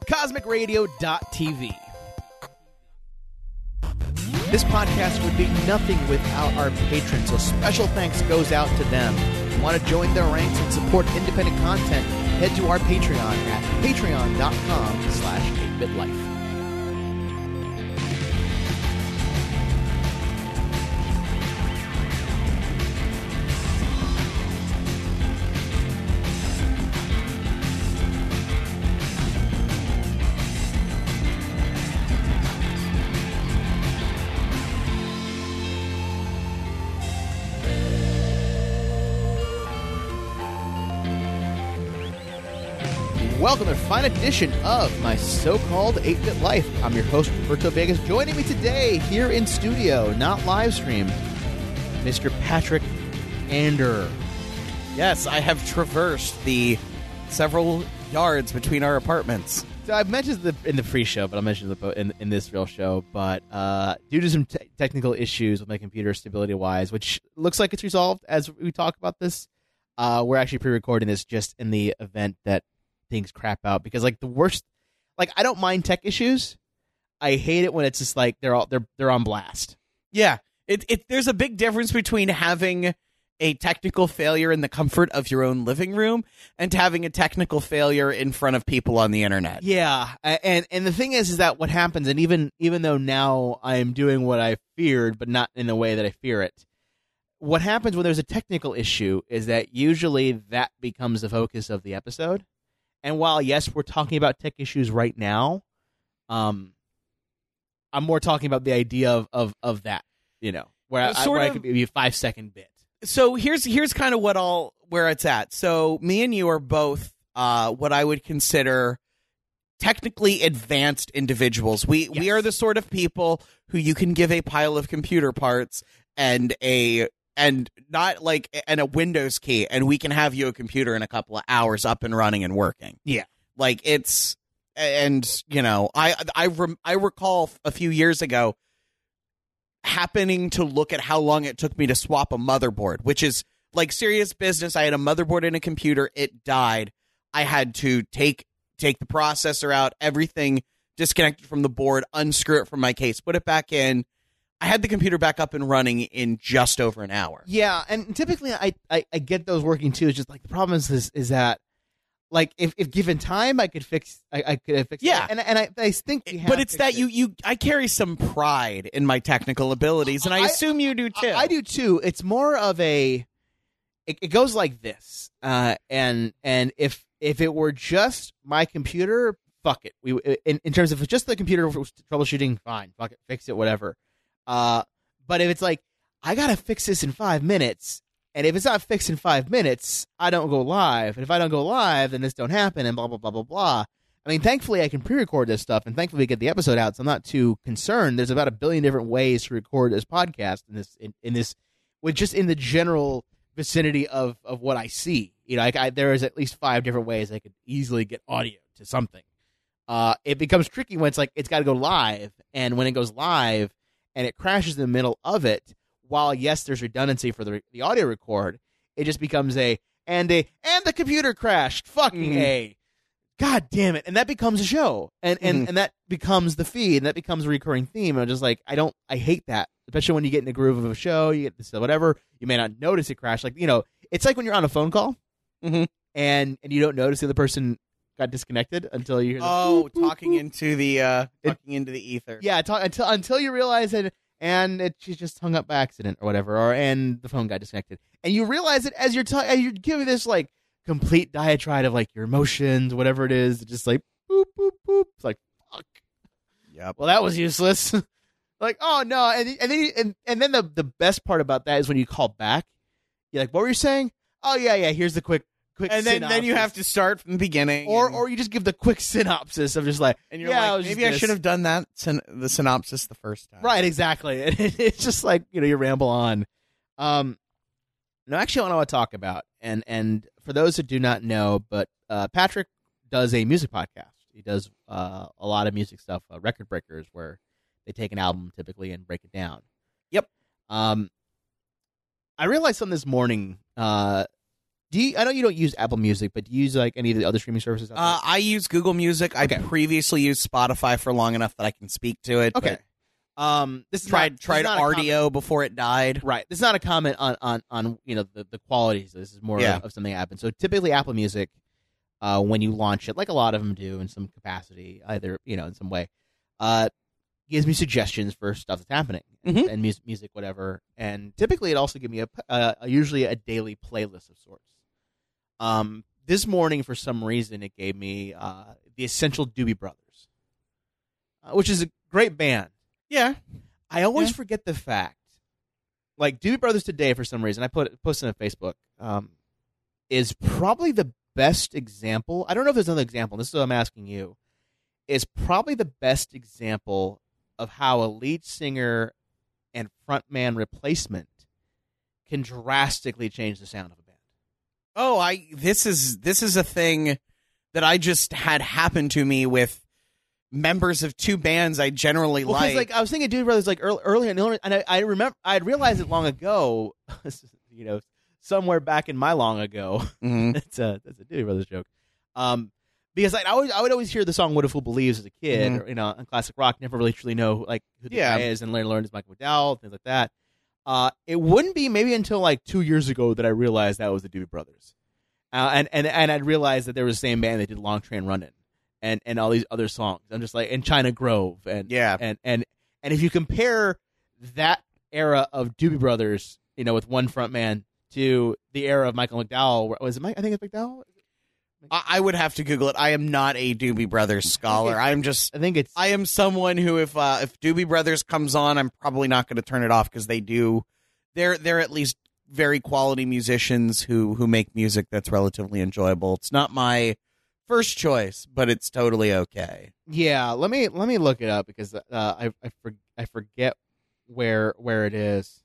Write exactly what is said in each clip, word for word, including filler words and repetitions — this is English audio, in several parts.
cosmic radio dot t v. This podcast would be nothing without our patrons, so special thanks goes out to them. If you want to join their ranks and support independent content, head to our Patreon at patreon.com slash 8bitlife. Welcome to a fine edition of my so-called eight-Bit Life. I'm your host, Roberto Vegas. Joining me today here in studio, not live stream, Mister Patrick Ander. Yes, I have traversed the several yards between our apartments. So I've mentioned the, in the pre-show, but I'll mention it in, in this real show. But uh, due to some te- technical issues with my computer stability-wise, which looks like it's resolved as we talk about this, uh, we're actually pre-recording this just in the event that things crap out, because like the worst, like I don't mind tech issues. I hate it when it's just like they're all they're they're on blast. Yeah, it it there's a big difference between having a technical failure in the comfort of your own living room and having a technical failure in front of people on the internet. Yeah, and and the thing is, is that what happens, and even even though now I'm doing what I feared, but not in the way that I fear it. What happens when there's a technical issue is that usually that becomes the focus of the episode. And while, yes, we're talking about tech issues right now, um, I'm more talking about the idea of, of, of that, you know, where, I, sort where of, I could be a five-second bit. So here's here's kind of what all where it's at. So me and you are both uh, what I would consider technically advanced individuals. We Yes. we are the sort of people who you can give a pile of computer parts and a and not like and a Windows key, and we can have you a computer in a couple of hours up and running and working. Yeah. Like it's, and you know, I I rem, I recall a few years ago happening to look at how long it took me to swap a motherboard, which is like serious business. I had a motherboard in a computer, it died. I had to take take the processor out, everything disconnected from the board, unscrew it from my case, put it back in. I had the computer back up and running in just over an hour. Yeah, and typically I, I, I get those working too. It's just like the problem is is, is that like if, if given time I could fix I, I could have fixed Yeah. it. And and I, I think we have But it's that it. you you I carry some pride in my technical abilities, and I, I- assume you do too. I, I do too. It's more of a it, it goes like this. Uh and and if if it were just my computer, fuck it. We in, in terms of just the computer troubleshooting, fine. Fuck it, fix it, whatever. Uh, but if it's like, I gotta fix this in five minutes, and if it's not fixed in five minutes, I don't go live. And if I don't go live, then this don't happen, and blah, blah, blah, blah, blah. I mean, thankfully, I can pre-record this stuff, and thankfully, we get the episode out, so I'm not too concerned. There's about a billion different ways to record this podcast in this, in, in this, with just in the general vicinity of, of what I see. You know, like I, there is at least five different ways I could easily get audio to something. Uh, it becomes tricky when it's like, it's got to go live, and when it goes live, and it crashes in the middle of it, while, yes, there's redundancy for the the audio record, it just becomes a, and a, and the computer crashed, fucking Mm-hmm. A. God damn it. And that becomes a show. And, and, Mm-hmm. and that becomes the feed, and that becomes a recurring theme. And I'm just like, I don't, I hate that. Especially when you get in the groove of a show, you get this, whatever, you may not notice it crash. Like, you know, it's like when you're on a phone call, Mm-hmm. and, and you don't notice the other person got disconnected until you hear the Oh, boop, boop, talking boop. into the uh, It- talking into the ether. Yeah, talk, until until you realize it, and it, she just hung up by accident or whatever, or and the phone got disconnected, and you realize it as you're ta- as you're giving this like complete diatribe of like your emotions, whatever it is, just like boop boop boop. It's like fuck. Yep. Well, that was useless. Like, oh no, and and then you, and and then the the best part about that is when you call back, you're like, what were you saying? Oh yeah, yeah. Here's the quick. Quick And then, then you have to start from the beginning, or and, or you just give the quick synopsis of just like, and you're yeah, it like, was just maybe I this. should have done that syn- the synopsis the first time. Right, exactly. And it's just like, you know, you ramble on. Um, no, actually, what I want to talk about, and and for those who do not know, but uh, Patrick does a music podcast. He does uh, a lot of music stuff, uh, Record Breakers, where they take an album typically and break it down. Yep. Um, I realized something this morning. Uh, Do you, I know you don't use Apple Music, but do you use like any of the other streaming services? Out there? Uh, I use Google Music. Okay. I previously used Spotify for long enough that I can speak to it. Okay. Um, this is Tried not, tried this is not a R D O before it died. Right. This is not a comment on on, on you know the, the qualities. This is more Yeah. of, of something that happened. So typically Apple Music, uh, when you launch it, like a lot of them do in some capacity, either you know in some way, uh, gives me suggestions for stuff that's happening Mhm. and music, music, whatever. And typically it also gives me a, a, a usually a daily playlist of sorts. Um, this morning for some reason it gave me uh the Essential Doobie Brothers, uh, which is a great band. Yeah. I always Yeah. forget the fact, like Doobie Brothers Today, for some reason, I put posted on Facebook, um, is probably the best example. I don't know if there's another example. This is what I'm asking you. Is probably the best example of how a lead singer and frontman replacement can drastically change the sound of a band. Oh, I this is this is a thing that I just had happen to me with members of two bands I generally Well, 'cause, like. like I was thinking, Doobie Brothers, like early, early in and I, I remember I had realized it long ago. You know, somewhere back in my long ago. Mhm. It's a that's a Doobie Brothers joke. Um, because like, I always I would always hear the song "What a Fool Believes" as a kid, Mhm. or, you know, on classic rock. Never really truly know like who the Yeah. guy is, and later learned it's Michael McDowell, things like that. Uh, it wouldn't be maybe until like two years ago that I realized that was the Doobie Brothers, uh, and and and I'd realized that they were the same band that did "Long Train Runnin'" and and all these other songs. I'm just like, and China Grove, and Yeah. and and and if you compare that era of Doobie Brothers, you know, with one front man, to the era of Michael McDowell. Was it Mike? I think it's McDowell. I, I would have to Google it. I am not a Doobie Brothers scholar. I'm just I think it's. I am someone who, if uh, if Doobie Brothers comes on, I'm probably not going to turn it off because they do. They're they're at least very quality musicians who who make music that's relatively enjoyable. It's not my first choice, but it's totally okay. Yeah, let me let me look it up because uh, I I, for, I forget where where it is.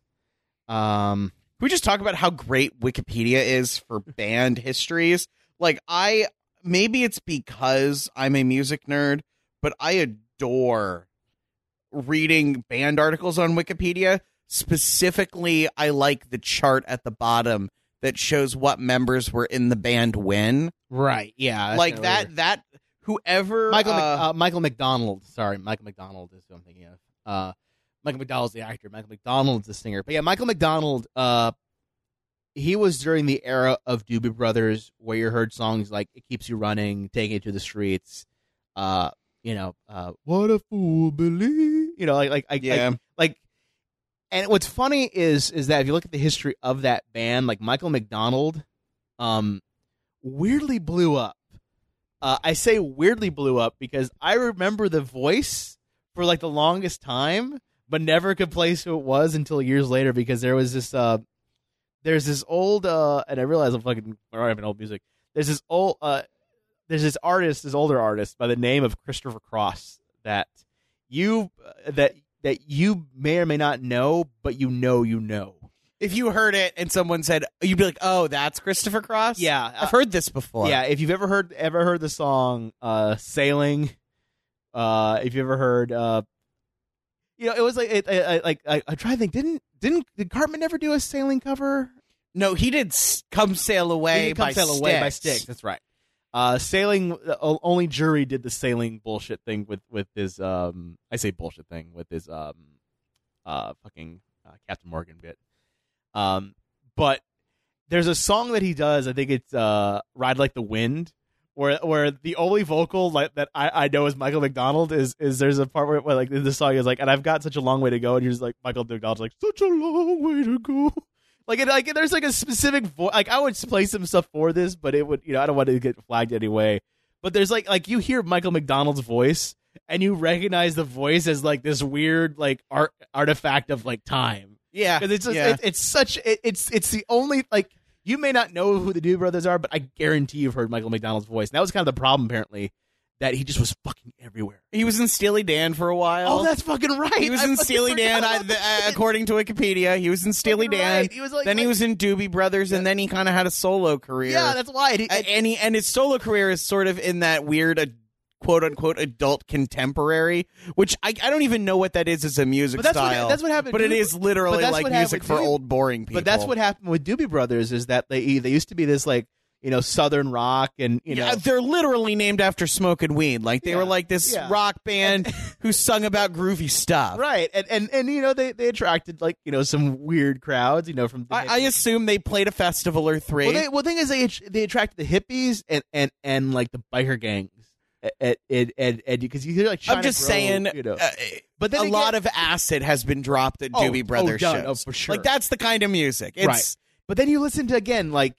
Um, Can we just talk about how great Wikipedia is for band histories? Like, I maybe it's because I'm a music nerd, but I adore reading band articles on Wikipedia. Specifically, I like the chart at the bottom that shows what members were in the band when. right. Yeah. that's Like kinda that. weird. That whoever Michael uh, Mc, uh, Michael McDonald. Sorry, Michael McDonald is who I'm thinking of. Uh, Michael McDowell's the actor. Michael McDonald's the singer. But yeah, Michael McDonald. Uh, he was during the era of Doobie Brothers, where you heard songs like "It Keeps You Running," "Taking It to the Streets," uh, you know, uh, "What a Fool Believes," you know, like like like, Yeah. like like. And what's funny is is that if you look at the history of that band, like Michael McDonald, um, weirdly blew up. Uh, I say weirdly blew up because I remember the voice for like the longest time, but never could place who it was until years later because there was this uh, there's this old uh, and I realize I'm fucking I don't have an old music. There's this old uh, there's this artist, this older artist by the name of Christopher Cross that you uh, that that you may or may not know, but you know you know. if you heard it and someone said, you'd be like, "Oh, that's Christopher Cross." Yeah, I've heard this before. Yeah, if you've ever heard ever heard the song uh, "Sailing," uh, if you ever heard, uh, you know, it was like it, I, I, like I, I try to think. Didn't didn't did Cartman ever do a sailing cover? No, he did s- "Come Sail Away" He did Come by Sail Styx. Away by Styx. That's right. Uh, sailing. Uh, only Jury did the sailing bullshit thing with with his um. I say bullshit thing with his um, uh, fucking uh, Captain Morgan bit. Um, but there's a song that he does. I think it's uh, "Ride Like the Wind," where where the only vocal like that I, I know is Michael McDonald is is there's a part where, where like the song is like, and I've got such a long way to go, and you're just like Michael McDonald's like such a long way to go. Like it, like there's like a specific voice. Like I would play some stuff for this, but it would, you know, I don't want to get flagged anyway. But there's like like you hear Michael McDonald's voice, and you recognize the voice as like this weird like art artifact of like time. Yeah, Because it's just, yeah. it, it's such it, it's it's the only like you may not know who the Doobie Brothers are, but I guarantee you've heard Michael McDonald's voice. And that was kind of the problem apparently, that he just was fucking everywhere. He was in Steely Dan for a while. Oh, that's fucking right. He was I in fucking Steely forgot Dan, I, about the, uh, that. according to Wikipedia. He was in Steely Fucking Dan. right. He was like, then he like- was in Doobie Brothers, and then he kind of had a solo career. Yeah, that's why. He, A- and he, and his solo career is sort of in that weird uh, quote unquote adult contemporary, which I, I don't even know what that is as a music But that's what- style. that's what happened But to it Doobie- is literally but that's like what happened music with for Doobie- old boring people. But that's what happened with Doobie Brothers is that they they used to be this like you know Southern rock and you know Yeah, they're literally named after smoking weed. Like they Yeah, were like this yeah. rock band who sung about groovy stuff. right and, and and you know they they attracted like you know some weird crowds you know from the I, I assume they played a festival or three. well, they, well, the thing is, they they attracted the hippies and, and, and like the biker gangs, and and and because you hear like China I'm just Grove, saying, you know. uh, But then a again- lot of acid has been dropped at Oh, Doobie Brothers oh, done. shows. Oh, for sure. Like that's the kind of music. It's, Right. But then you listen to again like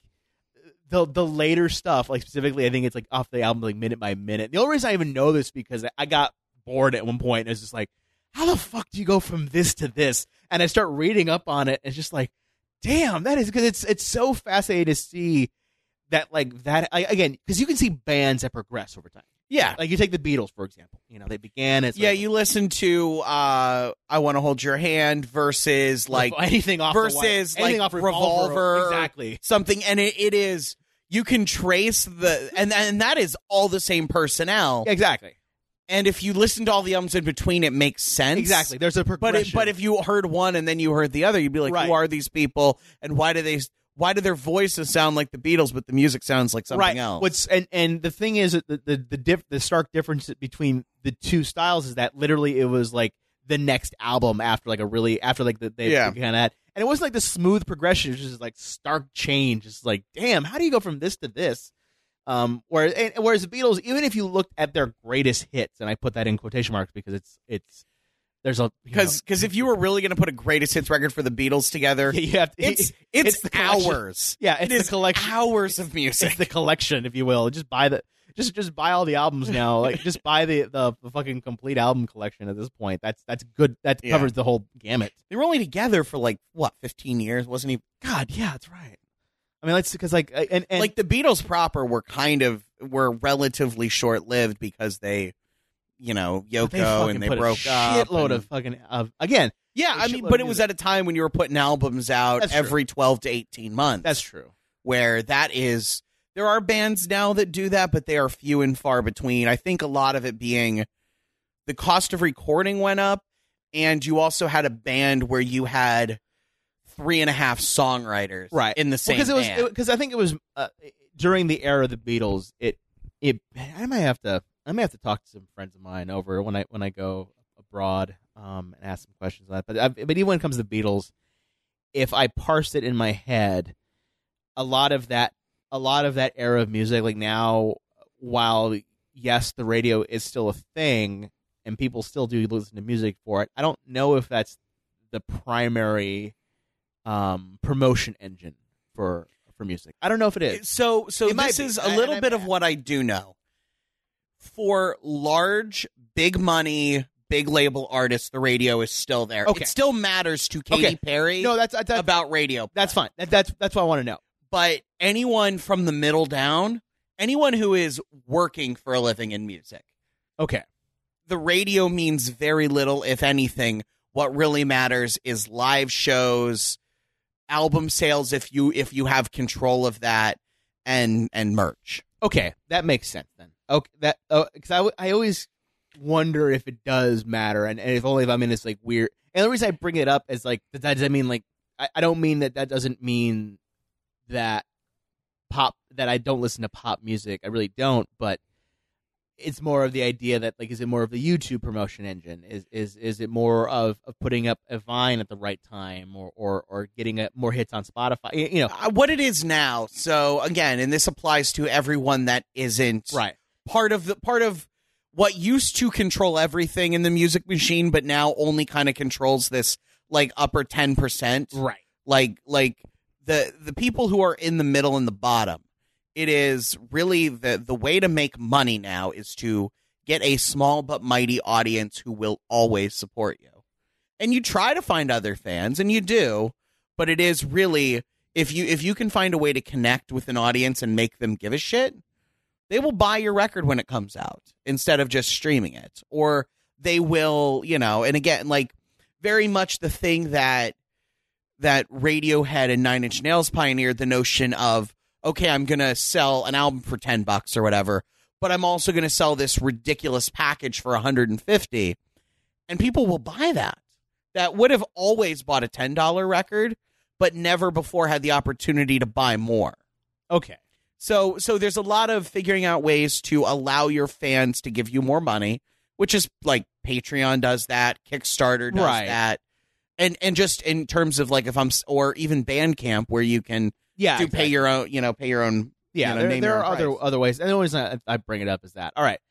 the the later stuff, like specifically, I think it's like off the album, like minute by minute. The only reason I even know this because I got bored at one point and it's just like, how the fuck do you go from this to this? And I start reading up on it. And it's just like, damn, that is because it's it's so fascinating to see that like that I, again because you can see bands that progress over time. Yeah. Like you take the Beatles for example. You know they began as Yeah, like, you listen to uh, "I Want to Hold Your Hand" versus like anything off the versus White- anything like off Revolver, Revolver, or exactly. something, and it, it is you can trace the and and that is all the same personnel. Exactly. And if you listen to all the albums in between, it makes sense. Exactly. There's a But progression. it, but if you heard one and then you heard the other, you'd be like, Right. "Who are these people? And why do they? Why do their voices sound like the Beatles, but the music sounds like something right. else?" What's and and the thing is that the the the, diff, the stark difference between the two styles is that literally it was like the next album after like a really after like the they Yeah. kind of had, and it wasn't like the smooth progression. It was just like stark change. It's like damn, how do you go from this to this? Um, whereas and, whereas the Beatles, even if you looked at their greatest hits, and I put that in quotation marks because it's it's there's a Because because if you were really going to put a greatest hits record for the Beatles together, you have to, it's it's, it's the collection. hours. yeah, it's It the is collection. hours of music. It's the collection, if you will. Just buy the just just buy all the albums now. Like just buy the, the the fucking complete album collection at this point. That's that's good. That Yeah. covers the whole gamut. They were only together for like what fifteen years, wasn't he? God, yeah, that's right. I mean, let's because like and, and like the Beatles proper were kind of were relatively short lived because they, you know, they Yoko fucking and they put broke a up. shitload and- of fucking of again. yeah, a I mean, shitload but of it was music. at a time when you were putting albums out That's true. every twelve to eighteen months. That's true. Where that is, there are bands now that do that, but they are few and far between. I think a lot of it being the cost of recording went up, and you also had a band where you had three and a half songwriters Right. in the same because it was band. because I think it was uh, during the era of the Beatles. It it I might have to I may have to talk to some friends of mine over when I when I go abroad um, and ask some questions on that. But I, but even when it comes to the Beatles, if I parse it in my head, a lot of that a lot of that era of music, like now, while yes, the radio is still a thing and people still do listen to music for it, I don't know if that's the primary um, promotion engine for for music. I don't know if it is. So, so It might this be. is I- a little and bit I- of what I do know. For large, big money, big label artists, the radio is still there. Okay. It still matters to Katy Okay. Perry No, that's that's about radio. that's fine. That, that's that's what I want to know. But anyone from the middle down, anyone who is working for a living in music, Okay. the radio means very little, if anything. What really matters is live shows, album sales, if you if you have control of that, and and merch. Okay, that makes sense then. Okay, that because I, w- I always wonder if it does matter, and, and if only if I'm in this like weird. And the reason I bring it up is like that doesn't mean like I, I don't mean that that doesn't mean that pop that I don't listen to pop music. I really don't, but it's more of the idea that like is it more of the YouTube promotion engine? Is is is it more of, of putting up a Vine at the right time, or or, or getting a, more hits on Spotify? You you know, Uh, what it is now. So again, and this applies to everyone that isn't right? part of the part of what used to control everything in the music machine, but now only kind of controls this like upper ten percent. Right. Like like the the people who are in the middle and the bottom. It is really the the way to make money now is to get a small but mighty audience who will always support you. And you try to find other fans, and you do, but it is really if you if you can find a way to connect with an audience and make them give a shit, they will buy your record when it comes out instead of just streaming it. Or they will, you know, and again, like very much the thing that that Radiohead and Nine Inch Nails pioneered, the notion of, okay, I'm going to sell an album for ten bucks or whatever, but but I'm also going to sell this ridiculous package for one hundred fifty, and people will buy that. That would have always bought a ten dollar record, but never before had the opportunity to buy more. Okay. So so there's a lot of figuring out ways to allow your fans to give you more money, which is like Patreon does that, Kickstarter does Right. that. And and just in terms of like if I'm or even Bandcamp where you can Yeah. do exactly. pay your own, you know, pay your own Yeah, you know, there, name there your are own other price. other ways. And the only reason I, I bring it up is that. All right.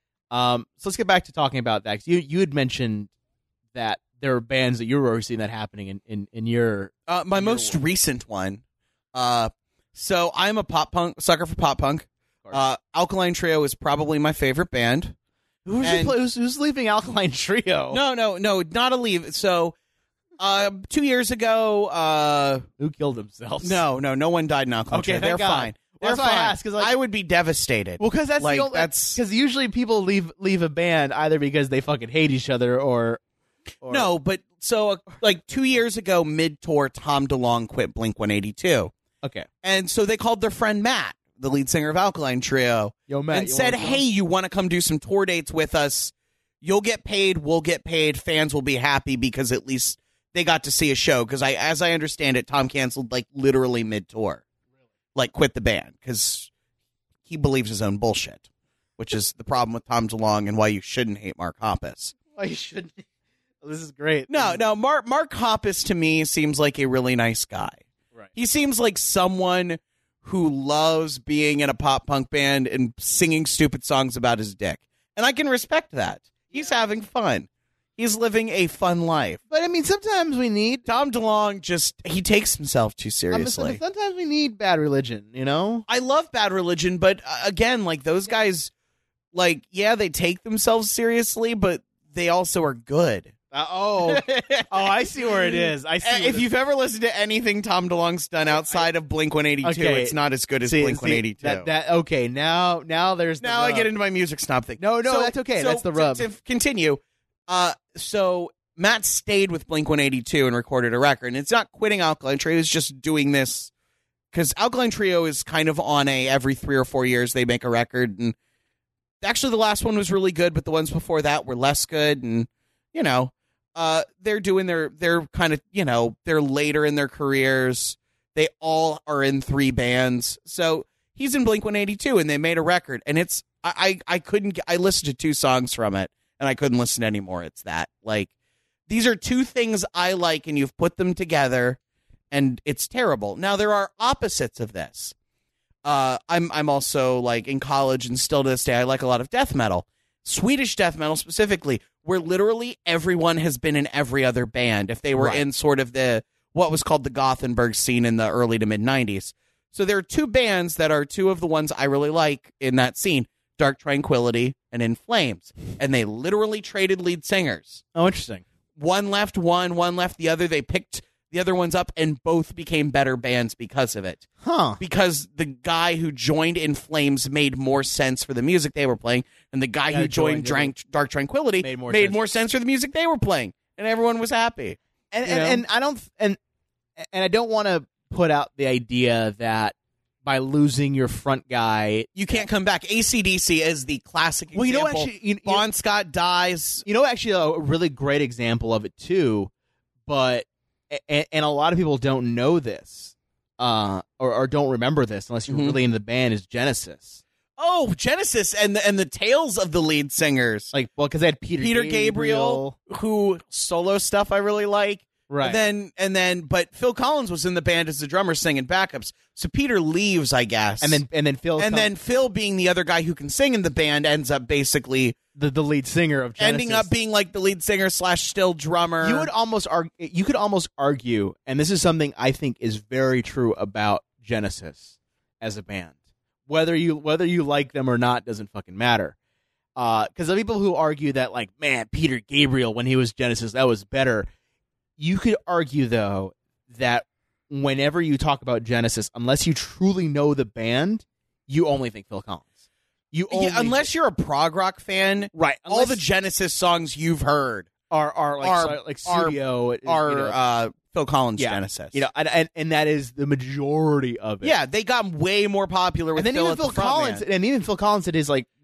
Um. So let's get back to talking about that. 'Cause you you had mentioned that there are bands that you were already seeing that happening in in, in your. Uh, my Your most world. recent one. Uh, so I'm a pop punk sucker for pop punk. Uh, Alkaline Trio is probably my favorite band. Who's, and- play, who's who's leaving Alkaline Trio? No, no, no, not a leave. So, uh, two years ago, uh, Who killed themselves? no, no, no one died in Alkaline Okay, Trio. thank They're God. fine. Well, They're that's why I fine. asked, 'cause, like- I would be devastated. Well, because that's Like, the only. that's- Because usually people leave leave a band either because they fucking hate each other or. or No, but so uh, like two years ago, mid tour, Tom DeLonge quit Blink one eighty-two, Okay. and so they called their friend Matt, the lead singer of Alkaline Trio, Yo, Matt. and you said, wanna come? "Hey, you want to come do some tour dates with us? You'll get paid. We'll get paid. Fans will be happy because at least they got to see a show." Because I, as I understand it, Tom canceled like literally mid tour, like quit the band because he believes his own bullshit, which is the problem with Tom DeLonge and why you shouldn't hate Mark Hoppus. Oh, you should. This is great. No, no, Mark Mark Hoppus to me seems like a really nice guy. Right. He seems like someone who loves being in a pop punk band and singing stupid songs about his dick. And I can respect that. He's having fun. He's living a fun life. But I mean, sometimes we need. Tom DeLonge just, he takes himself too I'm seriously. sometimes we need Bad Religion. You know. I love Bad Religion, but uh, again, like those guys, like, yeah, they take themselves seriously, but they also are good. Uh, oh. Oh, I see where it is. I see. Uh, what If it- you've ever listened to anything Tom DeLonge's done outside of Blink one eighty-two, Okay. it's not as good as see, Blink see, one eighty-two. That, that okay. Now, now there's the now I rub. get into my music snob thing. No, no, So- that's okay. so That's the to- rub. To, continue, uh, so Matt stayed with Blink one eighty-two and recorded a record, and it's not quitting Alkaline Trio; it's just doing this because Alkaline Trio is kind of on a every three or four years they make a record, and actually the last one was really good, but the ones before that were less good, and you know. Uh, they're doing their, they're kind of, you know, they're later in their careers. They all are in three bands. So he's in Blink one eighty-two and they made a record and it's, I, I, I couldn't, get, I listened to two songs from it and I couldn't listen anymore. It's that like, these are two things I like and you've put them together and it's terrible. Now there are opposites of this. Uh, I'm, I'm also like in college and still to this day, I like a lot of death metal. Swedish death metal specifically, where literally everyone has been in every other band if they were Right. in sort of the what was called the Gothenburg scene in the early to mid nineties. So there are two bands that are two of the ones I really like in that scene, Dark Tranquillity and In Flames. And they literally traded lead singers. Oh, interesting. One left one, one left the other. They picked the other ones up and both became better bands because of it. Huh. Because the guy who joined In Flames made more sense for the music they were playing, and the guy Yeah, who joined joined Drank, Dark Tranquillity Made more made sense. more sense for the music they were playing, and everyone was happy. And You and, know? and I don't and and I don't want to put out the idea that by losing your front guy, You can't come back. A C D C is the classic example. well, you know, actually, you, you, Bon Scott dies. you know, actually, a really great example of it too. But and, and a lot of people don't know this, uh, or, or don't remember this unless you're Mhm. really into the band. Is Genesis Oh, Genesis and the, and the tales of the lead singers. like well because they had Peter Peter Gabriel, who solo stuff I really like. right? And then and then, but Phil Collins was in the band as the drummer singing backups. So Peter leaves, I guess. and then and then Phil and come- then Phil, being the other guy who can sing in the band, ends up basically the the lead singer of Genesis ending up being like the lead singer slash still drummer. You would almost argue. You could almost argue, and this is something I think is very true about Genesis as a band. Whether you whether you like them or not doesn't fucking matter. Because the people who argue that, like, man, Peter Gabriel when he was Genesis, that was better. You could argue though that whenever you talk about Genesis, unless you truly know the band, you only think Phil Collins. You only yeah, unless you're a prog rock fan, right. all Unless the Genesis songs you've heard are are like are- so- like are- studio you are know, uh, Phil Collins Yeah. Genesis. you know, and, and and that is the majority of it. yeah, they got way more popular with and then Phil even at Phil the front Collins, man. and even Phil Collins at his like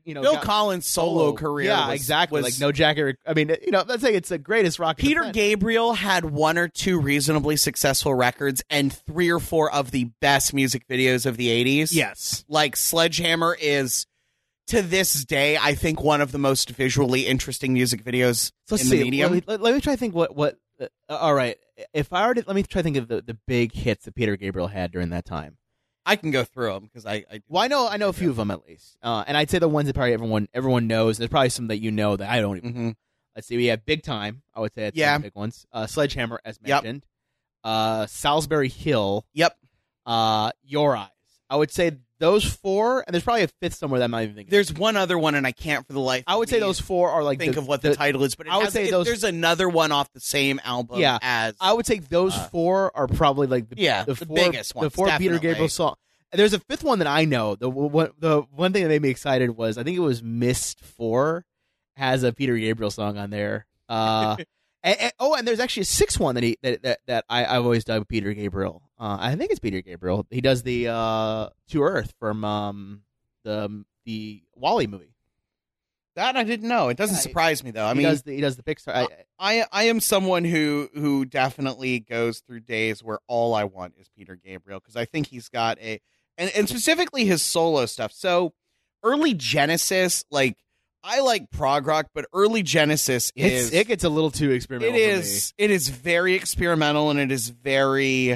you know, Phil got Collins' solo career. Yeah, was, exactly. was- like No Jacket. I mean, you know, let's say it's the greatest rock. in the Peter planet. Gabriel had one or two reasonably successful records and three or four of the best music videos of the eighties. Yes. Like Sledgehammer is, to this day, I think one of the most visually interesting music videos So let's in see. the medium. Let me, let, let me try to think what what. Uh, all right, if I already let me try to think of the, the big hits that Peter Gabriel had during that time. I can go through them because I, I. Well, I know I know a few of them at least, uh, and I'd say the ones that probably everyone everyone knows. There's probably some that you know that I don't even. Mhm. Let's see. We have Big Time. I would say that's Yeah. one of the big ones. Uh, Sledgehammer, as Yep. mentioned. Uh, Salisbury Hill. Yep. Uh, Your Eyes. I would say those four, and there's probably a fifth somewhere that I'm not even thinking. There's one other one, and I can't for the life. I would of say me those four are like think the, of what the, title is, but it I would has- say it- those- There's another one off the same album. Yeah. as I would say those Uh, four are probably like the, yeah, the, the four, biggest the ones, four Peter definitely. Gabriel songs. There's a fifth one that I know. The one, the one thing that made me excited was I think it was Mist Four has a Peter Gabriel song on there. Uh, and, and- oh, and there's actually a sixth one that he that that, that I, I've always dug with Peter Gabriel. Uh, I think it's Peter Gabriel. He does the uh, To Earth from um, the the Wall-E movie. that I didn't know. It doesn't Yeah, surprise me though. I he mean, does the, he does the Pixar. I, I I am someone who who definitely goes through days where all I want is Peter Gabriel because I think he's got a and, and specifically his solo stuff. So early Genesis, like I like prog rock, but early Genesis it's, is it gets a little too experimental. it for me. is it is very experimental and it is very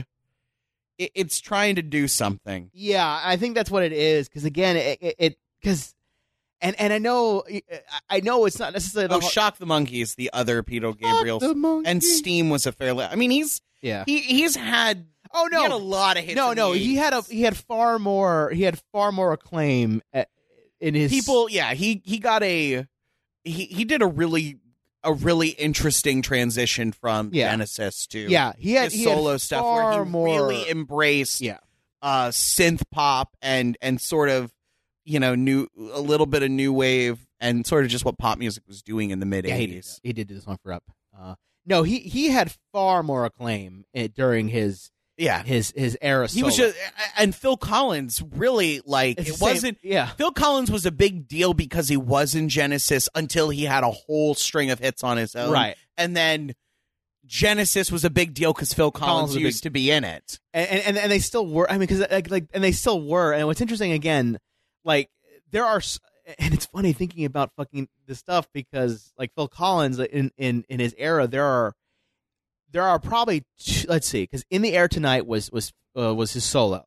it, it's trying to do something. Yeah, I think that's what it is. Because again, it because and and I know I know it's not necessarily the Oh, Shock the Monkeys, the other Peter Gabriel, the monkey. and Steam was a fairly. I mean, he's Yeah. he he's had Oh he had a no. lot of hits. No, in no. the He had a eighties. he had far more he had far more acclaim at, in his people. Yeah, he he got a he he did a really a really interesting transition from Yeah. Genesis to Yeah, he had his he had solo stuff where far he more, really embraced yeah. uh synth pop and and sort of you know new a little bit of new wave and sort of just what pop music was doing in the mid Yeah, he did, eighties. he did do this one for Up. Uh, no, he he had far more acclaim uh, during his Yeah, his his era. he was solo. just and Phil Collins really like It's it the same- wasn't. yeah. Phil Collins was a big deal because he was in Genesis until he had a whole string of hits on his own. Right. And then Genesis was a big deal because Phil Collins Collins was a used big- to be in it. and and, and they still were. I mean, because like, like, and they still were. And what's interesting again, like there are, s- and it's funny thinking about fucking this stuff because like Phil Collins in in in his era, there are there are probably two, let's see, because In the Air Tonight was was uh, was his solo.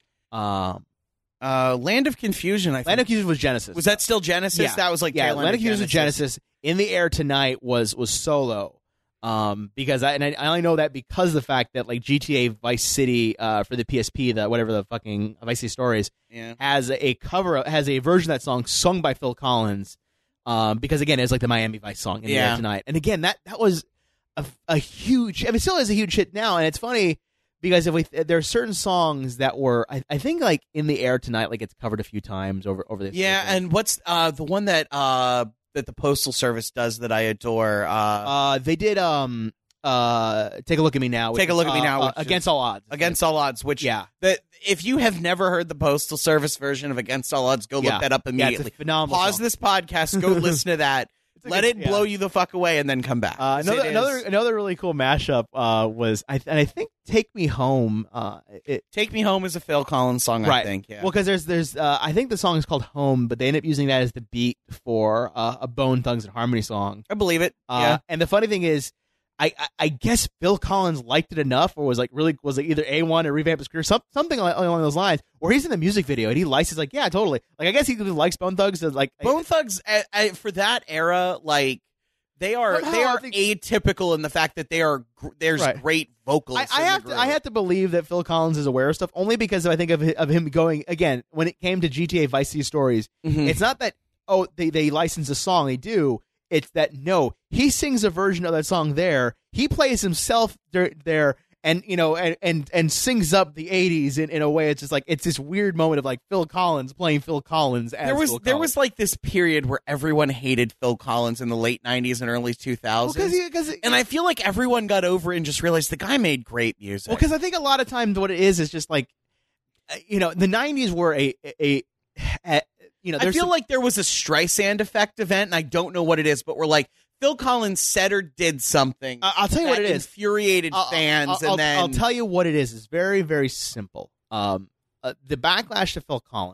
Um, Uh, Land of Confusion, I think. Land of Confusion was Genesis. was that still Genesis? Yeah. That was like yeah, tail end Land of of Confusion was Genesis. In the Air Tonight was was solo. Um, because I and I, I only know that because of the fact that like G T A Vice City, uh, for the P S P, that whatever the fucking Vice City Stories Yeah. has a cover, has a version of that song sung by Phil Collins. Um, because again, it's like the Miami Vice song in the Yeah. Air Tonight, and again that that was a, a huge. I mean, it still is a huge hit now, and it's funny because if we there are certain songs that were, I, I think like In the Air Tonight, like it's covered a few times over over this. Yeah, and what's uh the one that uh that the Postal Service does that I adore? Uh, Uh, they did um uh Take a Look at Me Now. which Take a is, Look at Me uh, Now, uh, which is- Against All Odds. Against All Odds, which Yeah. that if you have never heard the Postal Service version of Against All Odds, go look Yeah. that up Yeah, immediately. it's a phenomenal. Pause song. this podcast, go listen to that. a Let good- it blow you the fuck away, and then come back. Uh, 'Cause another it is- another another really cool mashup uh was I and I think Take Me Home. Uh, it, Take Me Home is a Phil Collins song, I right. think. Yeah. Well, because there's there's uh, I think the song is called Home, but they end up using that as the beat for uh, a Bone Thugs and Harmony song. I believe it. Uh, yeah. And the funny thing is, I, I I guess Phil Collins liked it enough, or was like really was like either A one or revamp his career, some, something along, along those lines. Or he's in the music video and he likes. It's like yeah, totally. Like I guess he likes Bone Thugs. So like Bone Thugs uh, uh, for that era, like they are Somehow they I are think- atypical in the fact that they are gr- there's Right. great I, vocalists. I in the have to group. I have to believe that Phil Collins is aware of stuff only because I think of hi- of him going again when it came to G T A Vice City Stories. Mhm. It's not that oh they they license a song, they do. It's that no, he sings a version of that song there. He plays himself there, there and you know and, and and sings up the eighties in, in a way. It's just like it's this weird moment of like Phil Collins playing Phil Collins as there was Phil there Collins. was like this period where everyone hated Phil Collins in the late nineties and early two Well, thousands. 'cause he- 'cause it- and I feel like everyone got over it and just realized the guy made great music. Well, because I think a lot of times what it is is just like, uh, you know, the nineties were a a, a you know, I there's feel some- like there was a Streisand effect event, and I don't know what it is, but we're like, Phil Collins said or did something. I- I'll tell you that what it is. infuriated I'll- fans, I'll, and I'll, then I'll tell you what it is. It's very, very simple. Um, uh, the backlash to Phil Collins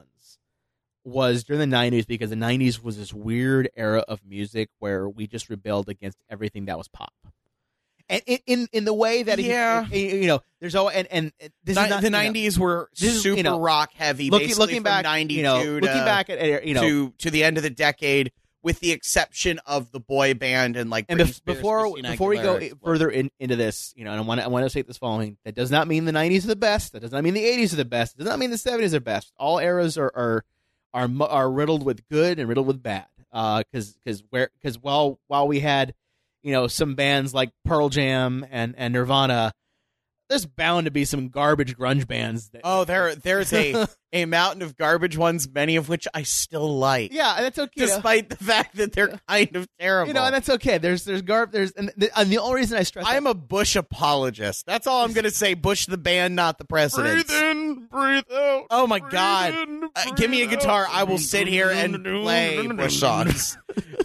was during the nineties because the nineties was this weird era of music where we just rebelled against everything that was pop. And in in, in the way that he- Yeah. he- you know, there's all and and this Ni- is not, the you know, nineties were this is, super you know, rock heavy. looking basically looking from back, ninety-two you know, to, looking back at you know to to the end of the decade, with the exception of the boy band and like and Britney bef- Spears, before Christina before we go Aguilera. further in, into this, you know, and I want to I want to say this following: that does not mean the nineties are the best. That does not mean the eighties are the best. It does not mean the seventies are best. All eras are are are, mu- are riddled with good and riddled with bad. Uh, because because where because while while we had, you know, some bands like Pearl Jam and and Nirvana, there's bound to be some garbage grunge bands. That, Oh, there there's a a mountain of garbage ones, many of which I still like. yeah, and that's okay. you know. Despite the fact that they're kind of terrible. You know, and that's okay. There's there's garb there's and the, and the only reason I stress I'm a Bush apologist. That's all I'm going to say. Bush the band, not the president. breathe in, breathe out. Oh my breathe God. in, Uh, give me a breathe guitar. out. I will sit here and play Bush songs.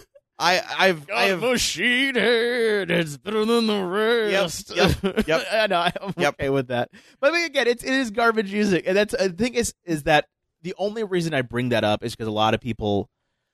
I, I've, I have, machine head. It's better than the rest. yep, yep. I know. I'm Yep. okay with that. But I mean, again, it's it is garbage music, and that's the thing is is that the only reason I bring that up is because a lot of people,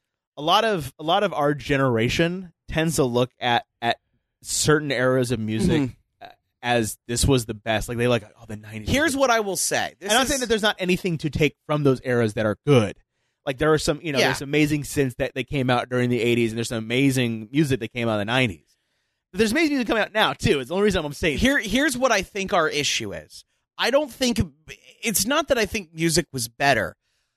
a lot of a lot of our generation tends to look at at certain eras of music Mm-hmm. as this was the best. Like they like, oh, the nineties. here's what I will say. This And I'm not is- saying that there's not anything to take from those eras that are good. Like there are some, you know, Yeah. there's amazing synths that they came out during the eighties, and there's some amazing music that came out in the nineties. But there's amazing music coming out now too. It's the only reason I'm saying. Here, here's what I think our issue is. I don't think it's not that I think music was better.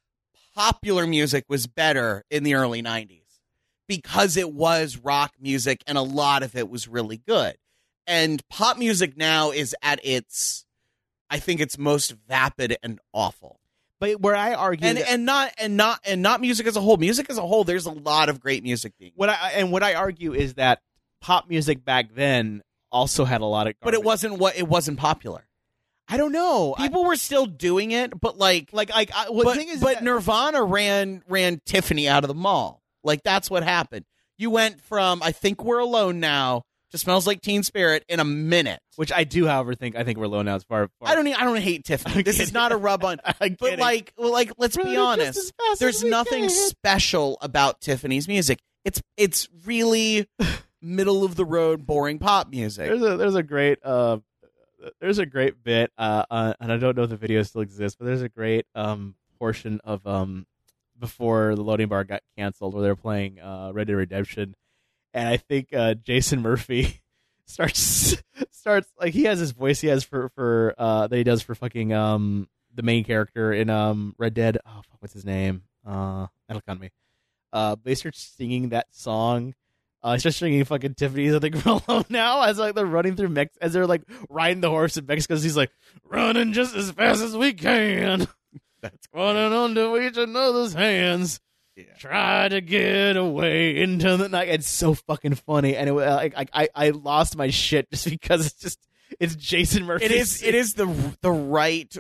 Popular music was better in the early nineties because it was rock music and a lot of it was really good. And pop music now is at its, I think it's most vapid and awful. But where I argue, And that- and not and not and not music as a whole. Music as a whole, there's a lot of great music being. what I and what I argue is that pop music back then also had a lot of, But it garbage. wasn't what it wasn't popular. I don't know. I- People were still doing it, but like like like I, well, but, the thing is, but that- Nirvana ran ran Tiffany out of the mall. Like that's what happened. You went from I think we're alone now to Smells Like Teen Spirit in a minute. which I do, however, think I think we're low now as far. far I don't. e- I don't hate Tiffany. I'm This is kidding. not a rub on. I'm But kidding. like, well, like, let's Running be just honest. as fast as There's we nothing can. special about Tiffany's music. It's it's really middle of the road, boring pop music. There's a there's a great uh there's a great bit uh, uh and I don't know if the video still exists, but there's a great um portion of um before the loading bar got canceled where they're playing uh Red Dead Redemption, and I think uh Jason Murphy starts starts like he has his voice he has for for uh that he does for fucking um the main character in um Red Dead. Oh fuck, what's his name? Uh that'll come to me. Uh they start singing that song. Uh, it's just singing fucking Tiffany's. I think we're alone now. As like they're running through Mex, as they're like riding the horse in Mexico. He's like running just as fast as we can, That's running onto each another's hands. Yeah. Try to get away into the night. It's so fucking funny, and it uh, like I, I I lost my shit just because it's just it's Jason Murphy. It is. It is the the right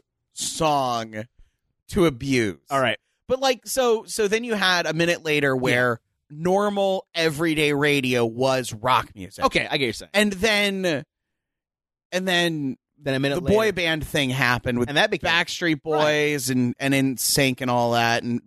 song to abuse. All right. But like, so so then you had a minute later where normal everyday radio was rock music. Okay, I get what you're saying. And then, and then Then a minute the later, boy band thing happened with and that became Backstreet Boys and and N Sync and all that, and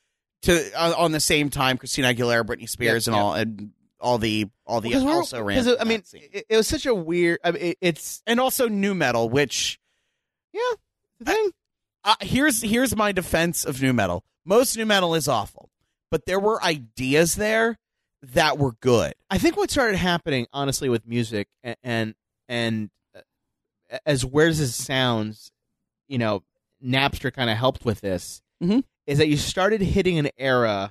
to uh, on the same time, Christina Aguilera, Britney Spears, Yep, and yep. all and all the all the Because we're- also ran. because, I that mean, scene. it, it was such a weird. I mean, it, it's and also new metal, which yeah, the thing. uh, here's here's my defense of new metal. Most new metal is awful, but there were ideas there that were good. I think what started happening, honestly, with music and and, and uh, as weird as it sounds, you know, Napster kind of helped with this. Mhm. Is that you started hitting an era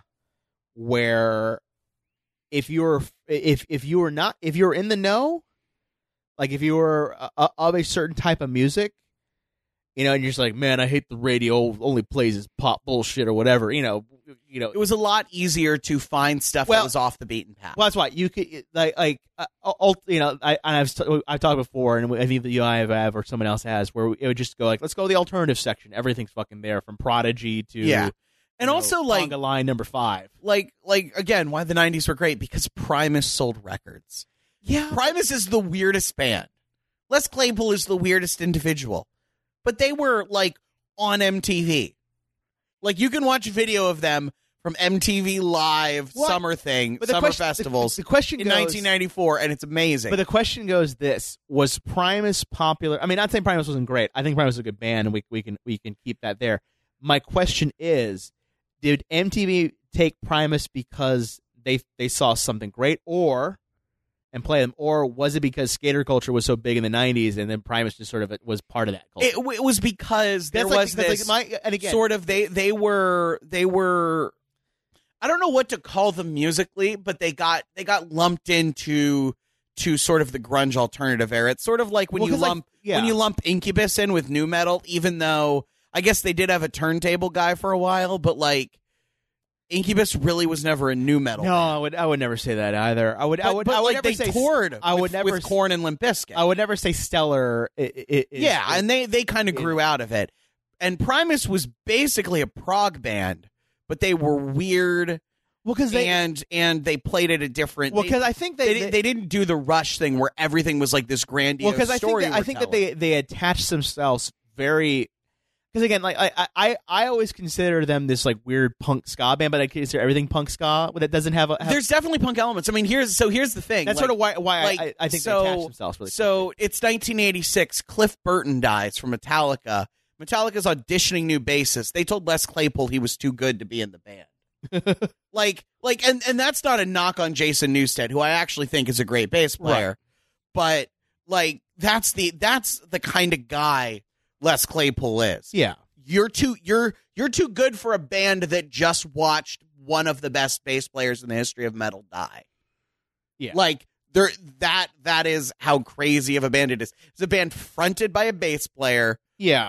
where if you were if if you were not if you were in the know, like if you were uh, of a certain type of music, you know, and you're just like, man, I hate the radio, only plays is pop bullshit or whatever, you know, you know. It was a lot easier to find stuff Well- that was off the beaten path. Well, that's why you could like like uh, ult- you know I and I've t- I've talked before, and I think that you and I have, have or someone else has, where it would just go like, let's go to the alternative section. Everything's fucking there, from Prodigy to Yeah. And you know, also, like- Conga Line number five. Like, like again, why the nineties were great? Because Primus sold records. Yeah, Primus is the weirdest band. Les Claypool is the weirdest individual. But they were, like, on M T V. Like, you can watch a video of them from M T V Live What? summer thing, But the summer question- festivals The, the question in goes, nineteen ninety-four, and it's amazing. But the question goes: This was Primus popular? I mean, not saying Primus wasn't great. I think Primus was a good band, and we we can we can keep that there. My question is: Did M T V take Primus because they they saw something great, or and play them, or was it because skater culture was so big in the nineties, and then Primus just sort of was part of that culture? it, it was because there That's like- was that's this like my, and again, sort of they they were they were I don't know what to call them musically, but they got they got lumped into to sort of the grunge alternative era. It's sort of like when Well, you 'cause, like, lump yeah. when you lump Incubus in with nu metal, even though I guess they did have a turntable guy for a while, but like Incubus really was never a nu metal. no, band. I would I would never say that either. I would I But- would but, I would like never they say toured. I would with, never with s- Korn and Limp Bizkit. I would never say Stellar. i- i- i- is- Yeah, is- and they they kind of it- grew out of it. And Primus was basically a prog band, but they were weird well because they and and they played at a different. well they- because I think they, they, didn't, they didn't do the Rush thing where everything was like this grandiose well because I think story. that, I we're think that telling. they they attached themselves very because again like I, I I always consider them this like weird punk ska band, but I consider everything punk ska that doesn't have a have, There's definitely punk elements. I mean, here's so here's the thing. that's like, sort of why why like, I, I think so- they attach themselves really So it's nineteen eighty-six. Cliff Burton dies from Metallica. Metallica's auditioning new bassist. They told Les Claypool he was too good to be in the band. like, like, and and that's not a knock on Jason Newsted, who I actually think is a great bass player. But like, that's the that's the kind of guy Les Claypool is. yeah You're too you're you're too good for a band that just watched one of the best bass players in the history of metal die. Yeah. Like there that that is how crazy of a band it is. It's a band fronted by a bass player yeah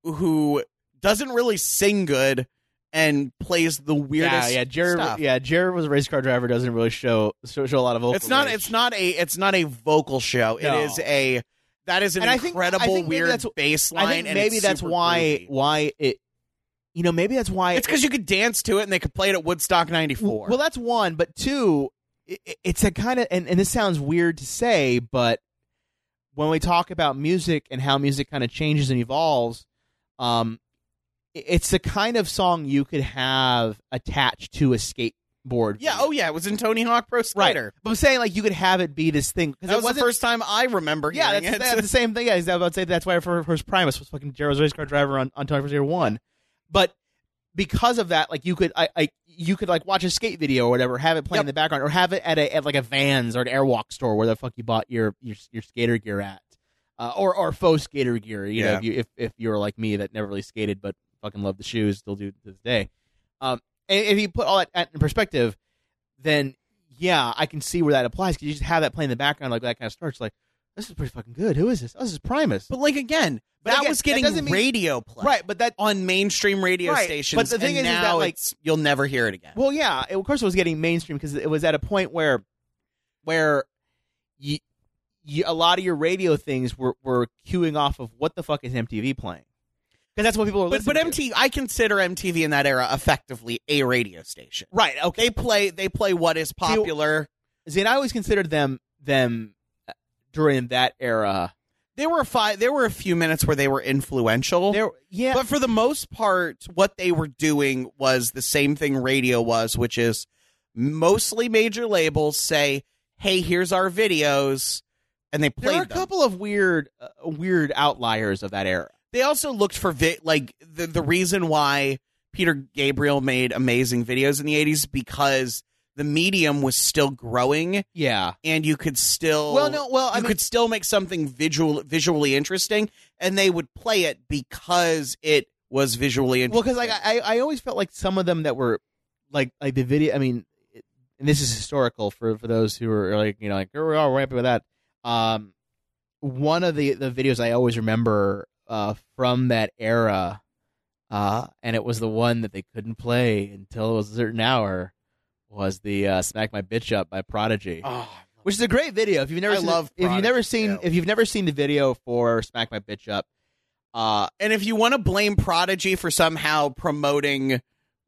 who doesn't really sing good and plays the yeah weirdest yeah Jared stuff. yeah Jared was a race car driver doesn't really show show, show a lot of vocal It's not range. it's not a it's not a vocal show. No. It is a that is an And I think- I incredible think maybe weird that's- bass line. I think and maybe it's that's super why groovy. why it you know maybe that's why It's because you could dance to it and they could play it at Woodstock ninety-four. Well, that's one, but two, it, it's a kind of, and, and this sounds weird to say, but when we talk about music and how music kind of changes and evolves, um, it- it's the kind of song you could have attached to a skateboard. Yeah, video. oh yeah, it was in Tony Hawk Pro right. Skider. But I'm saying like you could have it be this thing because That it was the wasn't. first time I remember yeah, hearing that's, it. that's the same thing. Yeah, I was about to say that's why for first Primus was fucking Jared's race car driver on on Tony Hawk's Year One, but because of that, like you could, I, I, you could like watch a skate video or whatever, have it play Yep. in the background, or have it at a at like a Vans or an Airwalk store where the fuck you bought your your, your skater gear at, uh, or or faux skater gear. You know, Yeah. if you if if you're like me that never really skated but fucking love the shoes, still do to this day. Um, and if you put all that in perspective, then yeah, I can see where that applies because you just have that playing in the background like that kind of starts like. This is pretty fucking good. Who is this? Oh, this is Primus. But like again, But that again, was that getting doesn't mean- radio play. Right, but that On mainstream radio Right, stations. but the thing and is- is now that, like- it's, you'll never hear it again. Well, yeah, it, of course it was getting mainstream because it was at a point where, where, you, you, a lot of your radio things were, were queuing off of what the fuck is M T V playing, because that's what people are but listening but to. M T V, I consider M T V in that era effectively a radio station. right? Okay. They play they play what is popular. See, and I always considered them them uh, during that era. There were five. There were a few minutes where they were influential. There, yeah, But for the most part, what they were doing was the same thing radio was, which is mostly major labels say, "Hey, here's our videos," and they there played are a them. couple of weird, uh, weird outliers of that era. They also looked for vi- like the the reason why Peter Gabriel made amazing videos in the eighties because the medium was still growing Yeah. and you could still Well, no, well, I you mean- could still make something visual visually interesting, and they would play it because it was visually Well, interesting. because like I, I always felt like some of them that were like like the video. I mean, it, and this is historical for for those who are like you know like oh, we're all happy with that. Um, one of the the videos I always remember uh from that era, uh, and it was the one that they couldn't play until it was a certain hour, was the uh, "Smack My Bitch Up" by Prodigy. Oh, Which is a great video. If you've never I seen, love if you've never Prodigy, seen too. if you've never seen the video for "Smack My Bitch Up," uh, and if you want to blame Prodigy for somehow promoting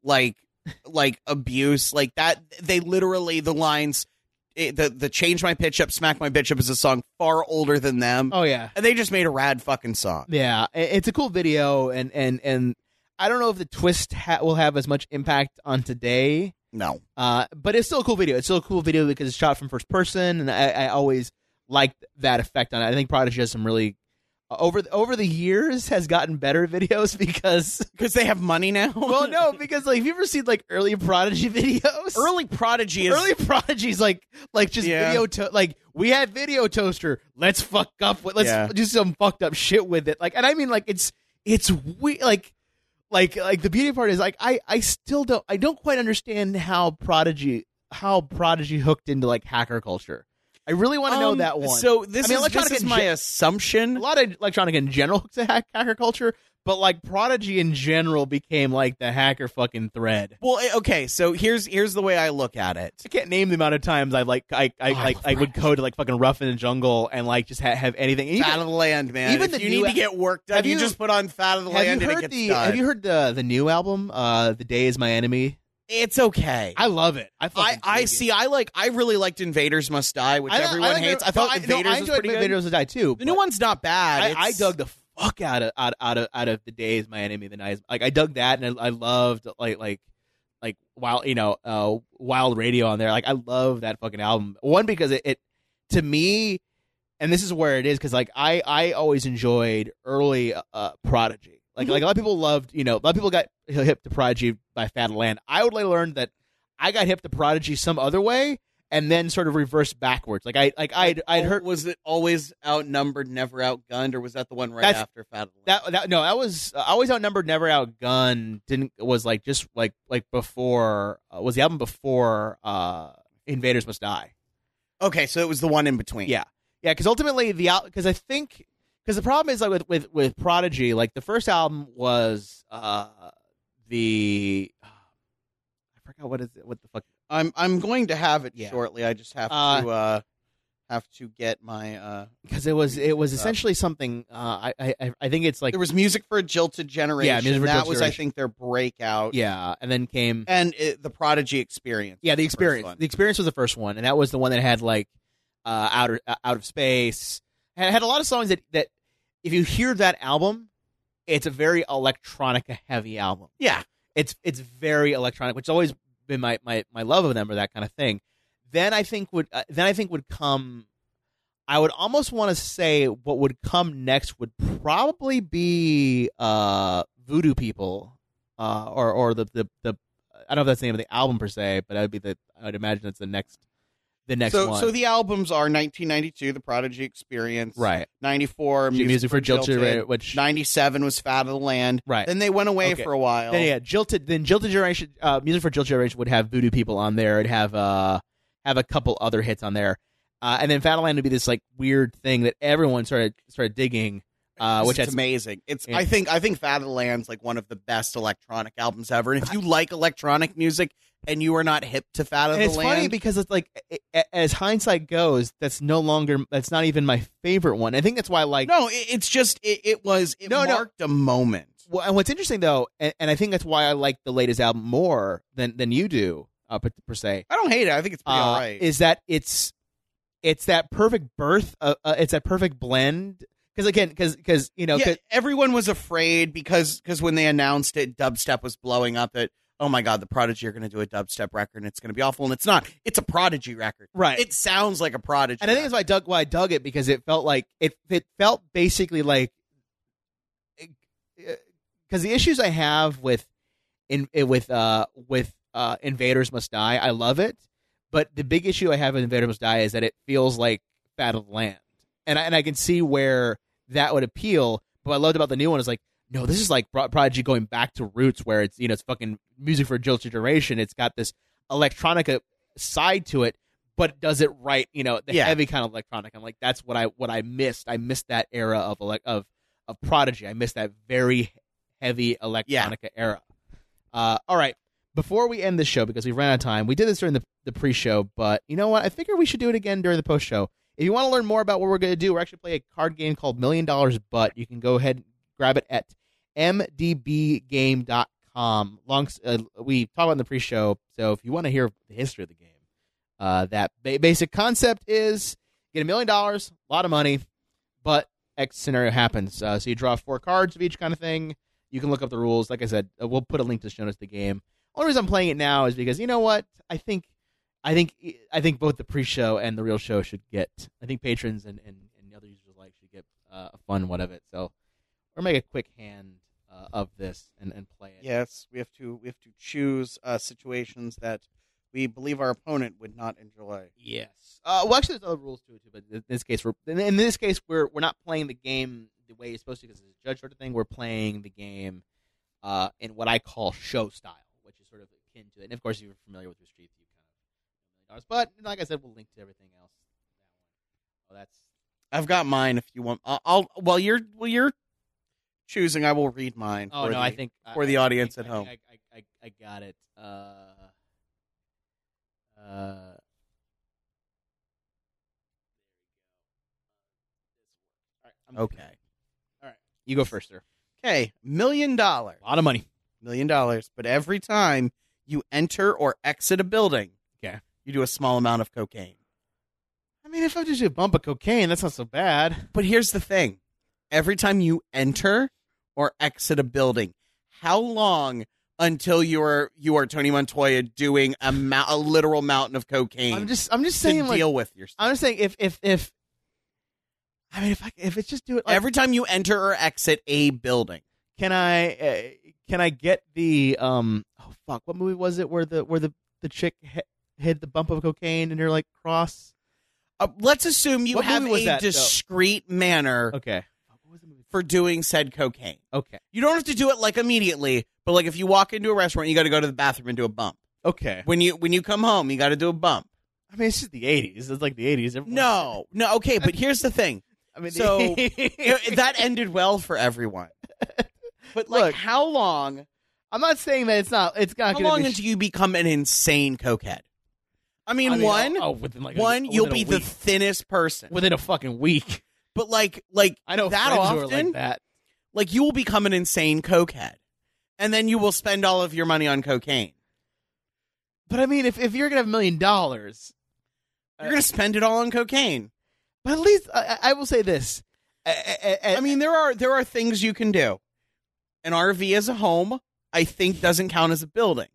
like like abuse like that. They literally the lines. It, the the change my pitch up, smack my bitch up is a song far older than them. Oh yeah, and they just made a rad fucking song. Yeah, it's a cool video, and and and I don't know if the twist ha- will have as much impact on today. No, uh, but it's still a cool video. It's still a cool video because it's shot from first person, and I, I always liked that effect on it. I think Prodigy has some really over over the years has gotten better videos because because they have money now. Well, no, because like have you ever seen like early Prodigy videos? Early Prodigy is early Prodigy's like like just yeah. video to like we had Video Toaster. Let's fuck up with let's yeah. do some fucked up shit with it. Like, and I mean like it's it's we like like like the beauty part is like I I still don't I don't quite understand how Prodigy how Prodigy hooked into like hacker culture. I really want to know um, that one. So this I mean, is, this is my gen- assumption. A lot of electronic in general hooks to hack- hacker culture, but like Prodigy in general became like the hacker fucking thread. Well, okay, so here's here's the way I look at it. I can't name the amount of times I like I I Oh, like I I would code to like fucking Rough in the Jungle and like just ha- have anything. And even, Fat of the Land, man. even if the you new need a- to get work done, have you, you- just put on Fat of the have Land you and it heard gets the done. Have you heard the the new album? Uh, The Day Is My Enemy. It's okay. I love it. I I, fucking I dig see. it. I like. I really liked Invaders Must Die, which I- I everyone like- hates. I no, thought I, no, Invaders I was enjoyed pretty good. Invaders Must Die too. The new but one's not bad. I, I It's- dug the fuck out of out, out of out of The Day Is My Enemy. The night like I dug that, and I, I loved like like like wild you know uh, Wild Radio on there. Like I love that fucking album. One because it, it to me, and this is where it is because like I I always enjoyed early uh, Prodigy. Like Mhm. like a lot of people loved you know a lot of people got hip to Prodigy by Fat Land. I would like learned that I got hip to Prodigy some other way. And then sort of reversed backwards. Like I, like I'd, I'd Oh, heard Was it Always Outnumbered, Never Outgunned, or was that the one right That's- after Fat of the Land? that, that no, that was uh, always outnumbered, never outgunned. Didn't was like just like like before uh, was the album before uh, Invaders Must Die. Okay, so it was the one in between. Yeah, yeah, because ultimately the out because I think because the problem is like with, with with Prodigy, like the first album was uh the I forgot what is it what the fuck I'm I'm going to have it Yeah. shortly. I just have Uh, to uh, have to get my. Uh, because it was it was Uh, essentially something uh, I I I think it's like there was Music for a Jilted Generation. Yeah, Music for a that Jilted was, I Generation. think, their breakout. yeah, and then came and it, the Prodigy Experience. Yeah, the was first experience. one. The experience was the first one, and that was the one that had like uh, outer uh, out of space. And it had a lot of songs that that if you hear that album, it's a very electronica heavy album. Yeah, It's it's very electronic, which has always been my, my, my love of them or that kind of thing. Then I think would uh, then I think would come. I would almost want to say what would come next would probably be uh, Voodoo People, uh, or or the, the the I don't know if that's the name of the album per se, but that would be the I would imagine that's the next the next so one. so the albums are nineteen ninety-two, The Prodigy Experience, right, ninety-four, music, music for Jilted, Jilted, which ninety-seven was Fat of the Land. right. Then they went away Okay. for a while. Then yeah, Jilted. Then Jilted Generation. Uh, music for Jilted Generation would have Voodoo People on there. It'd have uh have a couple other hits on there, uh, and then Fatland would be this like weird thing that everyone started started digging, uh, which it's has amazing. It's Yeah. I think I think Fat of the Land's like one of the best electronic albums ever. And if you like electronic music and you are not hip to Fat of and the it's Land, funny because it's like a- a- as hindsight goes, that's no longer that's not even my favorite one. I think that's why I like. no, it, it's just it, it was it No, no. marked a moment. Well, and what's interesting though, and, and I think that's why I like the latest album more than than you do, uh, per, per se. I don't hate it. I think it's pretty uh, all right. Is that it's it's that perfect birth. Uh, uh, it's that perfect blend. Because again, because because you know, yeah, 'cause- everyone was afraid because because when they announced it, dubstep was blowing up. That oh my god, the Prodigy are going to do a dubstep record and it's going to be awful, and it's not. It's a Prodigy record. right. It sounds like a Prodigy. And I think that's why I dug why I dug it because it felt like it it felt basically like because the issues I have with in with uh with uh Invaders Must Die, I love it, but the big issue I have with Invaders Must Die is that it feels like Fat of the Land, and I, and I can see where that would appeal. But what I loved about the new one is like, no, this is like Pro- Prodigy going back to roots where it's you know it's fucking music for a jilted generation. It's got this electronica side to it, but it does it right. You know, the Yeah. heavy kind of electronic. I'm like, that's what I what I missed. I missed that era of elec of of Prodigy. I missed that very heavy electronica era. Uh, all right. Before we end this show, because we ran out of time, we did this during the, the pre-show, but you know what? I figure we should do it again during the post-show. If you want to learn more about what we're going to do, we're actually playing a card game called Million Dollars Butt. You can go ahead and grab it at m d b game dot com. Long, uh, we talked about in the pre-show, so if you want to hear the history of the game, uh, that ba- basic concept is get a million dollars, a lot of money, but X scenario happens. Uh, so you draw four cards of each kind of thing. You can look up the rules. Like I said, uh, we'll put a link to the show notes of the game. Only reason I'm playing it now is because, you know what? I think I think I think both the pre-show and the real show should get, I think patrons and, and, and the other users alike should get uh, a fun one of it. So we'll make a quick hand uh, of this and, and play it. Yes, we have to we have to choose uh, situations that we believe our opponent would not enjoy. Yes. Uh, well, actually, there's other rules to it too. But in this case, we're in this case we're we're not playing the game the way it's supposed to because it's a judge sort of thing. We're playing the game uh, in what I call show style, which is sort of akin to it. And of course, if you're familiar with Rooster Teeth, you kind of know. But like I said, we'll link to everything else. Oh, that's. I've got mine. If you want, I'll. I'll well, you're well, you're choosing. I will read mine. Oh for no, the, I think for I, the I audience think, at I home. think I, I, I, I got it. Uh, uh, Okay. All right. You go first, sir. Okay. Million dollar. A lot of money. Million dollars. But every time you enter or exit a building, okay, you do a small amount of cocaine. I mean, if I just do a bump of cocaine, that's not so bad. But here's the thing. Every time you enter or exit a building, how long until you are you are Tony Montoya doing a, ma- a literal mountain of cocaine? I'm just I'm just to saying like, deal with yourself. I'm just saying if if if I mean if I if it's just do it like, every time you enter or exit a building. Can I uh, can I get the um oh fuck what movie was it where the where the the chick he- hid the bump of cocaine in her like cross? Uh, let's assume you What have movie was a that, though? discreet manner Okay. What was the movie? for doing said cocaine. Okay. You don't have to do it like immediately, but like if you walk into a restaurant, you got to go to the bathroom and do a bump. Okay. When you when you come home, you got to do a bump. I mean, it's just the eighties. It's like the eighties. Everyone... No, no, okay, but here's the thing. I mean, So it, that ended well for everyone. But like, Look, how long? I'm not saying that it's not. It's not. How gonna long be until you become an insane cokehead? I mean, I mean, one, oh, oh, within like one, a, you'll within be a the week. thinnest person. within a fucking week. But like, like I know that friends often, who are like that. like you will become an insane cokehead, and then you will spend all of your money on cocaine. But I mean, if if you're gonna have a million dollars, You're gonna spend it all on cocaine. but at least I, I will say this. I, I, I mean, there are there are things you can do. An R V as a home, I think, doesn't count as a building.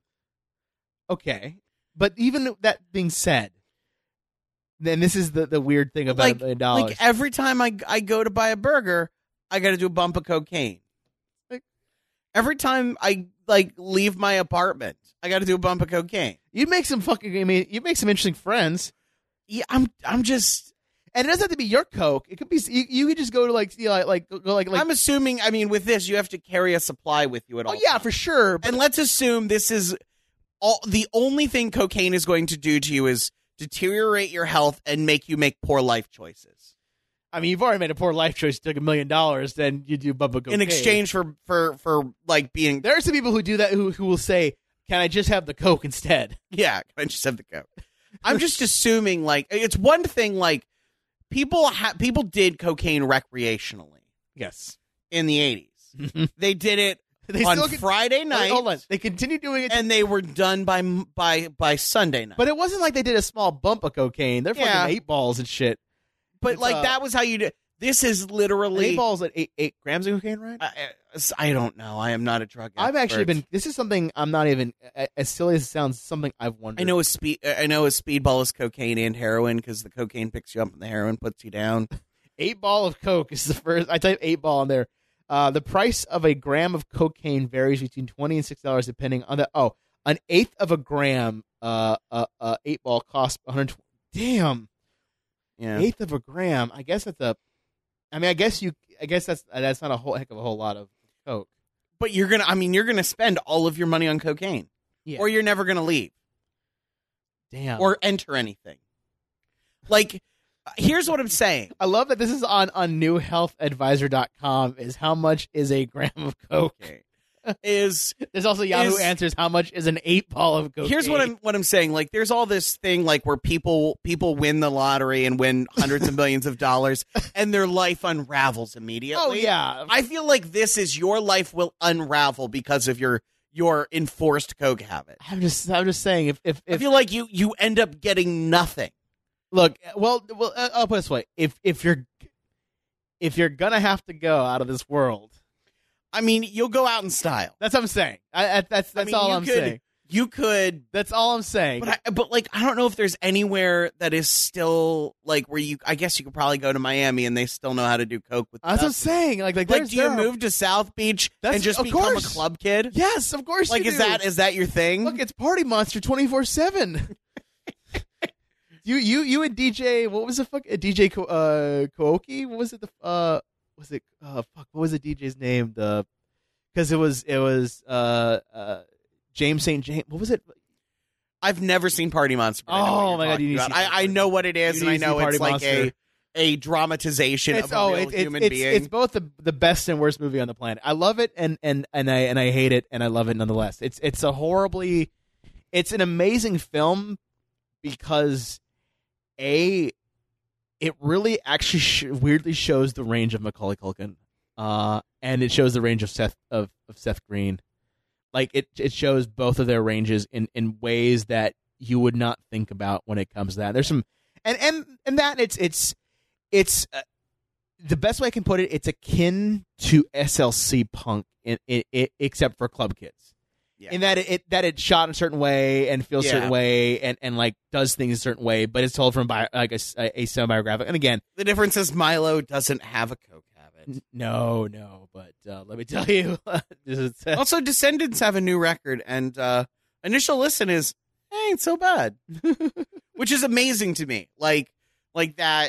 okay, but even that being said, then this is the, the weird thing about Like, a million dollars. like every time I I go to buy a burger, I got to do a bump of cocaine. Like- Every time I like leave my apartment, I got to do a bump of cocaine. You make some fucking. I mean, you make some interesting friends, Yeah, I'm I'm just and it doesn't have to be your coke. It could be. You, you could just go to like, you know, like, go like, like. I'm assuming. I mean, with this, you have to carry a supply with you at all. oh yeah, times. for sure. But And let's assume this is all. The only thing cocaine is going to do to you is deteriorate your health and make you make poor life choices. I mean, you've already made a poor life choice. You took a million dollars, then you do bump of cocaine In exchange for for for like being There are some people who do that who who will say, "Can I just have the coke instead?" yeah, I just have the coke. I'm just assuming like it's one thing like people ha- people did cocaine recreationally Yes. in the eighties. They did it They on still con- Friday Wait, night. hold on. They continue doing it, And they were done by by by Sunday night. but it wasn't like they did a small bump of cocaine. They're fucking Yeah. eight balls and shit. But It's, like uh, that was how you do. This is An literally. eight balls at eight eight grams of cocaine, right? I, I don't know. I am not a drug. I've actually expert. been. This is something I'm not even as silly as it sounds. Something I've wondered. I know a speed. I know a speedball is cocaine and heroin because the cocaine picks you up and the heroin puts you down. Eight ball of coke is the first. I type eight ball in there. Uh, the price of a gram of cocaine varies between twenty and six dollars depending on the. Oh, an eighth of a gram. Uh, uh, uh eight ball costs one hundred. Damn. Yeah. Eighth of a gram. I guess that's a. I mean, I guess you. I guess that's that's not a whole heck of a whole lot of coke. But you're gonna. I mean, you're gonna spend all of your money on cocaine, Yeah. or you're never gonna leave Damn. or enter anything. Like, here's what I'm saying. I love that this is on on new health advisor dot com. Is how much is a gram of coke? Okay. Is There's also Yahoo Is- Answers. How much is an eight ball of cocaine? here's what I'm what I'm saying. Like, there's all this thing like where people people win the lottery and win hundreds of millions of dollars, and their life unravels immediately. Oh yeah. I feel like this is your life will unravel because of your your enforced coke habit. I'm just I'm just saying if if, if I feel like you you end up getting nothing. look well well uh, I'll put it this way if if you're if you're gonna have to go out of this world, I mean, you'll go out in style. that's what I'm saying. I, I, that's that's I mean, all you I'm could, saying. You could, That's all I'm saying. but I, but like I don't know if there's anywhere that is still like where you. I guess you could probably go to Miami and they still know how to do coke with. that's what I'm stuff. saying. Like like, Like, there's do you there are- move to South Beach That's- and just of become course. a club kid? Yes, of course. Like, you is do. that is that your thing? Look, it's Party Monster twenty-four seven. You you you and D J, what was the fuck? uh, D J Ko, uh, Kooki? What was it? The uh, was it? Uh, fuck. What was the D J's name? The because it was it was uh uh James Saint James. What was it? I've never seen Party Monster. But I know Oh, what you're my God, talking you need to about. see I, I Party know what it is, You and I need to see know Party it's like Monster. a a dramatization It's of a oh, real it, it, human it's being. it's both the the best and worst movie on the planet. I love it and and and I and I hate it and I love it nonetheless. It's it's a horribly, it's an amazing film because a it really actually sh- weirdly shows the range of Macaulay Culkin, uh, and it shows the range of Seth of, of Seth Green. Like it it shows both of their ranges in, in ways that you would not think about when it comes to that. There's some and and and that it's it's it's uh, the best way I can put it. It's akin to S L C Punk, in, in, in, except for club kids. Yeah. In that it, it that it's shot in a certain way and feels a Yeah. certain way and, and like does things a certain way, but it's told from bio, like a, a semi-biographic. And again, The difference is Milo doesn't have a coke habit. n- no, no, but uh, let me tell you, this is, uh, Also, Descendants have a new record, and uh, initial listen is eh, ain't so bad, which is amazing to me. Like, like that.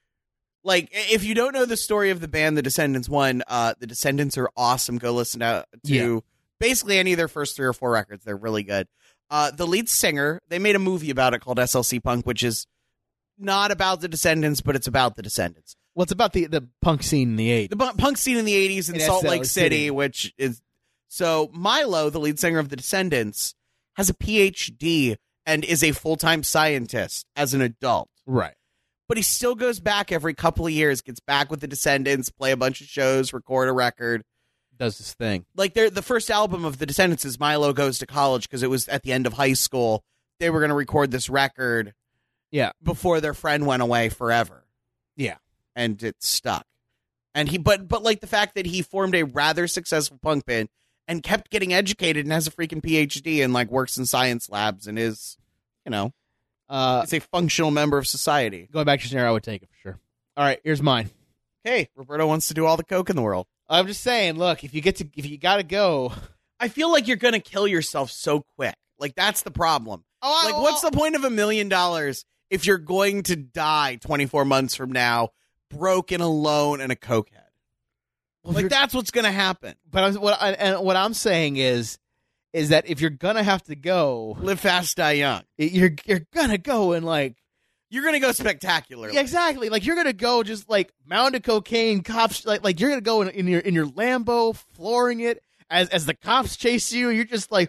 Like, if you don't know the story of the band, The Descendants, one, uh, The Descendants are awesome. Go listen to, to Yeah. basically any of their first three or four records. They're really good. Uh, the lead singer, they made a movie about it called S L C Punk, which is not about the Descendants, but it's about the Descendants. well, it's about the, the punk scene in the eighties. The bu- punk scene in the eighties in In Salt S L Lake City, City. which is so Milo, the lead singer of the Descendants, has a P H D and is a full-time scientist as an adult. Right. But he still goes back every couple of years, gets back with the Descendants, play a bunch of shows, record a record. Does this thing. Like they're, the first album of the Descendants is Milo Goes to College because it was at the end of high school. They were going to record this record Yeah. before their friend went away forever. Yeah. And it stuck. And he, but, but like the fact that he formed a rather successful punk band and kept getting educated and has a freaking P H D and like works in science labs and is, you know, Uh, is a functional member of society. going back to your scenario, I would take it for sure. All right, here's mine. Hey, Roberto wants to do all the coke in the world. I'm just saying, look, if you get to, if you got to go. I feel like you're going to kill yourself so quick. Like that's the problem. Oh, Like what's the point of a million dollars if you're going to die twenty-four months from now, broke and alone and a cokehead? Well, Like you're- that's what's going to happen. But I'm, what I, and what I'm saying is, is that if you're gonna have to go, Live fast, die young. you're you're gonna go and like You're going to go spectacular. yeah, exactly, like you're gonna go just like mounted cocaine, cops like like you're gonna go in, in your in your Lambo, flooring it as as the cops chase you. You're just like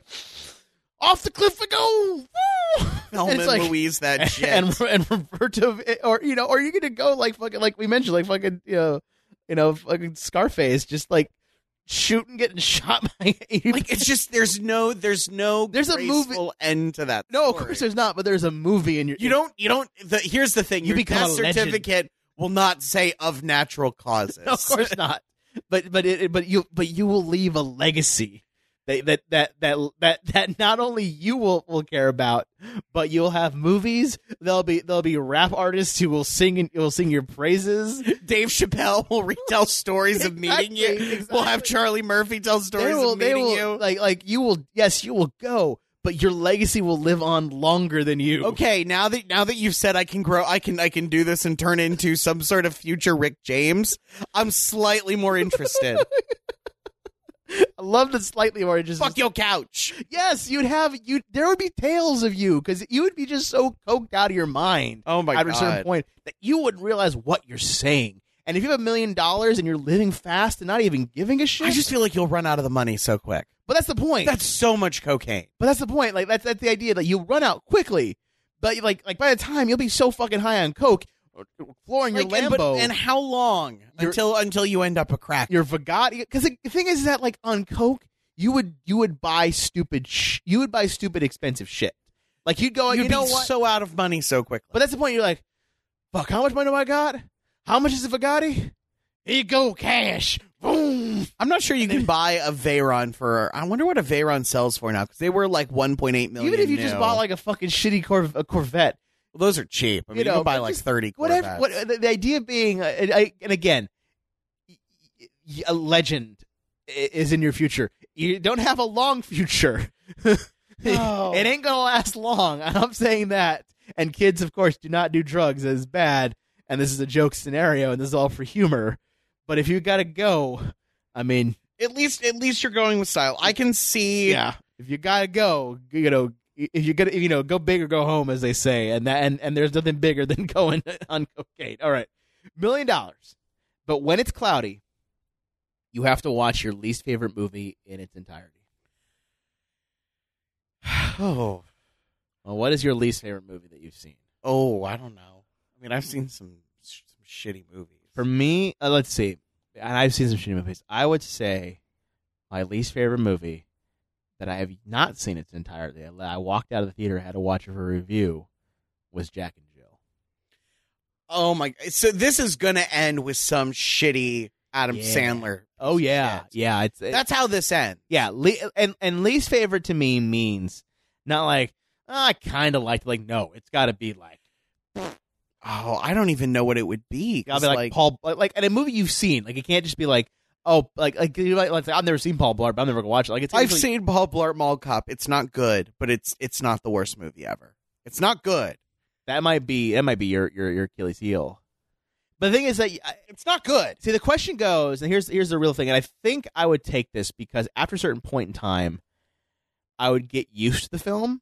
off the cliff we go. Woo! Thelma And and it's like- Louise that shit. and and Roberto, or you know, or you're gonna go like fucking like we mentioned, like fucking you know, you know, fucking Scarface, just like shooting, getting shot by. like it's just there's no there's no There's a movie- graceful end to that. no, of story. course there's not, but there's a movie in your. You don't you don't the, here's the thing. You Your become death a legend. certificate will not say of natural causes. No, of course not. But but it, but you but you will leave a legacy that that that that that, that not only you will, will care about, but you'll have movies. There'll be there'll be rap artists who will sing and will sing your praises. Dave Chappelle will retell stories of meeting you. Exactly, We'll have exactly. Charlie Murphy tell stories They will of they meeting will you. like like you will yes you will go, but your legacy will live on longer than you. Okay, now that now that you've said I can grow, I can I can do this and turn into some sort of future Rick James. I'm slightly more interested. I love the slightly more just Fuck your couch. yes, you'd have you. There would be tales of you because you would be just so coked out of your mind. Oh my at a certain god. point that you wouldn't realize what you're saying. And if you have a million dollars and you're living fast and not even giving a shit, I just feel like you'll run out of the money so quick. but that's the point. That's so much cocaine. but that's the point. Like that's that's the idea that you run out quickly, but like like by the time you'll be so fucking high on coke, flooring your Like, and, but- Lambo, and how long You're- until until you end up a crack? your Bugatti. Because the thing is that like on coke, you would you would buy stupid sh- you would buy stupid expensive shit. Like you'd go, You'd you know be what? so out of money so quickly. But that's the point. You're like, fuck, how much money do I got? How much is a Bugatti? Here you go, cash. Boom. I'm not sure you can buy a Veyron for. I wonder what a Veyron sells for now because they were like one point eight million. Even if you new. just bought like a fucking shitty Cor- a Corvette. Well, those are cheap. I mean, you, know, can buy but like just thirty Whatever. Corvettes. What, the, the idea being, uh, I, and again, y- y- a legend i- is in your future. You don't have a long future. No. It ain't gonna last long. I'm saying that. And kids, of course, do not do drugs. It's bad. And this is a joke scenario, and this is all for humor. But if you gotta go, I mean, At least, at least you're going with style. I can see. yeah. If you gotta go, you know, if you gotta, you know, go big or go home, as they say, and that, and, and there's nothing bigger than going on cocaine. All right, million dollars. But when it's cloudy, you have to watch your least favorite movie in its entirety. Oh, Well, what is your least favorite movie that you've seen? oh, I don't know. I mean, I've seen some, some shitty movies. For me, uh, let's see. And I've seen some shitty movies. I would say my least favorite movie that I have not seen its entirety, I walked out of the theater, had to watch it for review, was Jack and Jill. Oh my! So this is gonna end with some shitty Adam Yeah. Sandler. Oh yeah, shit. yeah. It's it, That's how this ends. yeah. Le- and and least favorite to me means not like oh, I kind of liked. It. Like no, it's got to be like Oh, I don't even know what it would be. gotta 'cause, be like, Paul, like, like in a movie you've seen. Like it can't just be like oh, like like you might, like I've never seen Paul Blart, but I'm never gonna watch it. Like it's I've usually- seen Paul Blart Mall Cop. It's not good, but it's it's not the worst movie ever. It's not good. that might be that might be your your your Achilles heel. But the thing is that I- It's not good. see the question goes, and here's here's the real thing, and I think I would take this because after a certain point in time, I would get used to the film.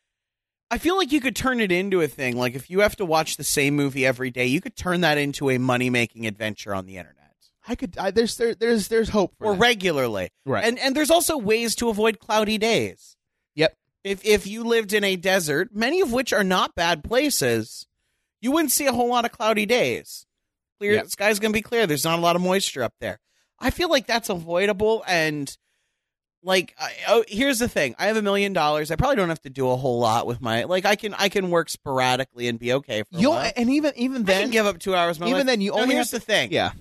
I feel like you could turn it into a thing. Like if you have to watch the same movie every day, you could turn that into a money making adventure on the internet. I could I, there's there, there's there's hope for Or that. regularly. Right. And and there's also ways to avoid cloudy days. Yep. If if you lived in a desert, many of which are not bad places, you wouldn't see a whole lot of cloudy days. Clear Yep. the sky's gonna be clear. There's not a lot of moisture up there. I feel like that's avoidable and like I, oh, here's the thing. I have a million dollars. I probably don't have to do a whole lot with my like I can I can work sporadically and be okay for a You'll while. and even even I then can give up two hours of my even life. then you No, only here's have the thing. yeah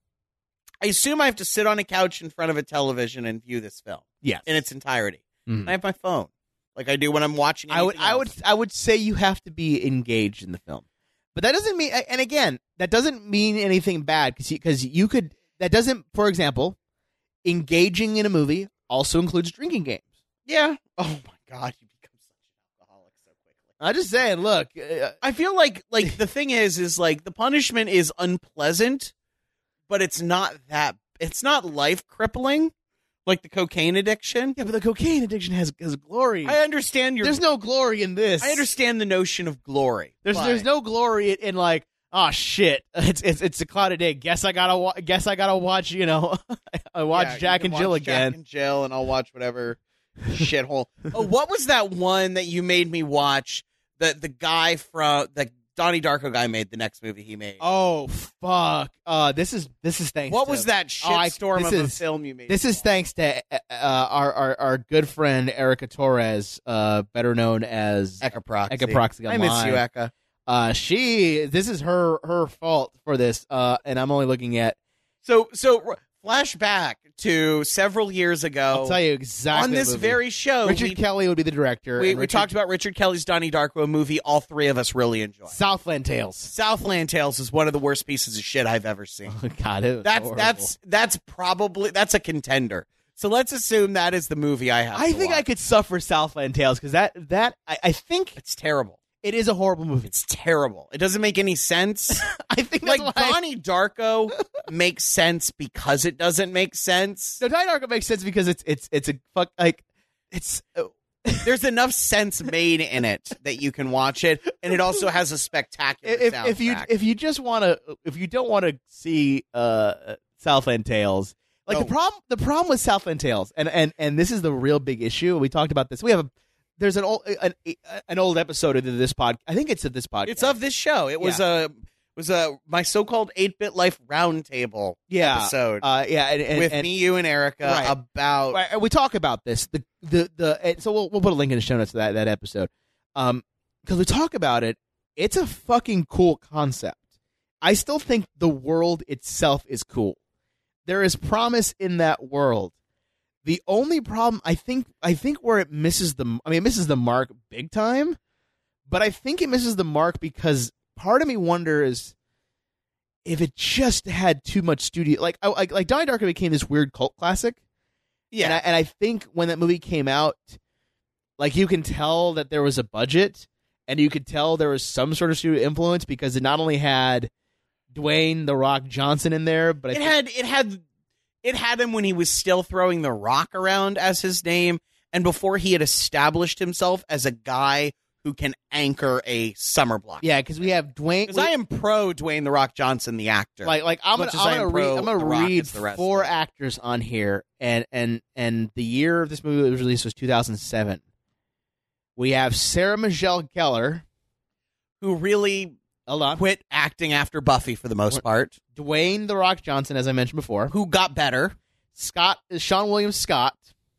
I assume I have to sit on a couch in front of a television and view this film yes in its entirety. Mhm. I have my phone, like I do when I'm watching. I would anything I would else. I would say you have to be engaged in the film, but that doesn't mean. And again, that doesn't mean anything bad because because you, you could. That doesn't. For example, engaging in a movie also includes drinking games. Yeah. Oh my god, you become such an alcoholic so quickly. I'm just saying. Look, uh, I feel like like the thing is is like the punishment is unpleasant, but it's not that. It's not life crippling, like the cocaine addiction. yeah, but the cocaine addiction has has glory. I understand your. there's no glory in this. I understand the notion of glory. There's but- there's no glory in, in like. Oh shit! It's it's it's a cloudy day. Guess I gotta wa- guess I gotta watch. You know, I watch Yeah, you Jack can and Jill watch again. Jack and Jill, and I'll watch whatever shithole. Oh, what was that one that you made me watch? The the guy from the Donnie Darko guy made the next movie he made. Oh fuck! Uh, this is this is thanks. what to, was that Oh, I- shitstorm this of a is- film you made? This me is watch? thanks to uh, our, our our good friend Erica Torres, uh, better known as Eka Proxy. Eka Proxy I miss you, Online. Eka. uh, she. This is her her fault for this. Uh, and I'm only looking at. So so r- flashback to several years ago. I'll tell you exactly on this the movie. very show. Richard we, Kelly would be the director. we, and we Richard- talked about Richard Kelly's Donnie Darko movie. All three of us really enjoyed. Southland Tales. Southland Tales is one of the worst pieces of shit I've ever seen. Oh, God, it was That's horrible. that's that's probably that's a contender. So let's assume that is the movie I have. I to think I watch. could suffer Southland Tales because that that I, I think It's terrible. it is a horrible movie. It's terrible. It doesn't make any sense. I think like that's why. Donnie Darko makes sense because it doesn't make sense. No, Donnie Darko makes sense because it's it's it's a fuck like it's. Uh, There's enough sense made in it that you can watch it, and it also has a spectacular if soundtrack. if you if you just want to if you don't want to see uh Southland Tales, like Oh. the problem the problem with Southland Tales, and and and this is the real big issue. We talked about this. We have a there's an old an, an old episode of this pod. I think it's of this podcast. It's of this show. It was a was a my so-called eight-bit life roundtable Yeah. episode Uh, yeah, and, and, with and, me, you, and Erica Right. about Right, and we talk about this. The the the and so we'll we'll put a link in the show notes to that that episode. Um, because we talk about it. It's a fucking cool concept. I still think the world itself is cool. There is promise in that world. The only problem, I think, I think where it misses the, I mean, it misses the mark big time. But I think it misses the mark because part of me wonders if it just had too much studio, like I, like like Donnie Darko became this weird cult classic. yeah. And I, and I think when that movie came out, like you can tell that there was a budget, and you could tell there was some sort of studio influence because it not only had Dwayne The Rock Johnson in there, but I it think, had it had it had him when he was still throwing the rock around as his name, and before he had established himself as a guy who can anchor a summer block. yeah, because we have Dwayne. Because I am pro Dwayne The Rock Johnson, the actor. Like, like I'm Much gonna, as I I'm am gonna read, pro I'm The gonna Rock read as the rest four of them. actors on here, and and and the year of this movie was released was two thousand seven. We have Sarah Michelle Gellar, who really hold on, quit acting after Buffy for the most part. Dwayne The Rock Johnson, as I mentioned before, Who got better. Scott Sean William Scott,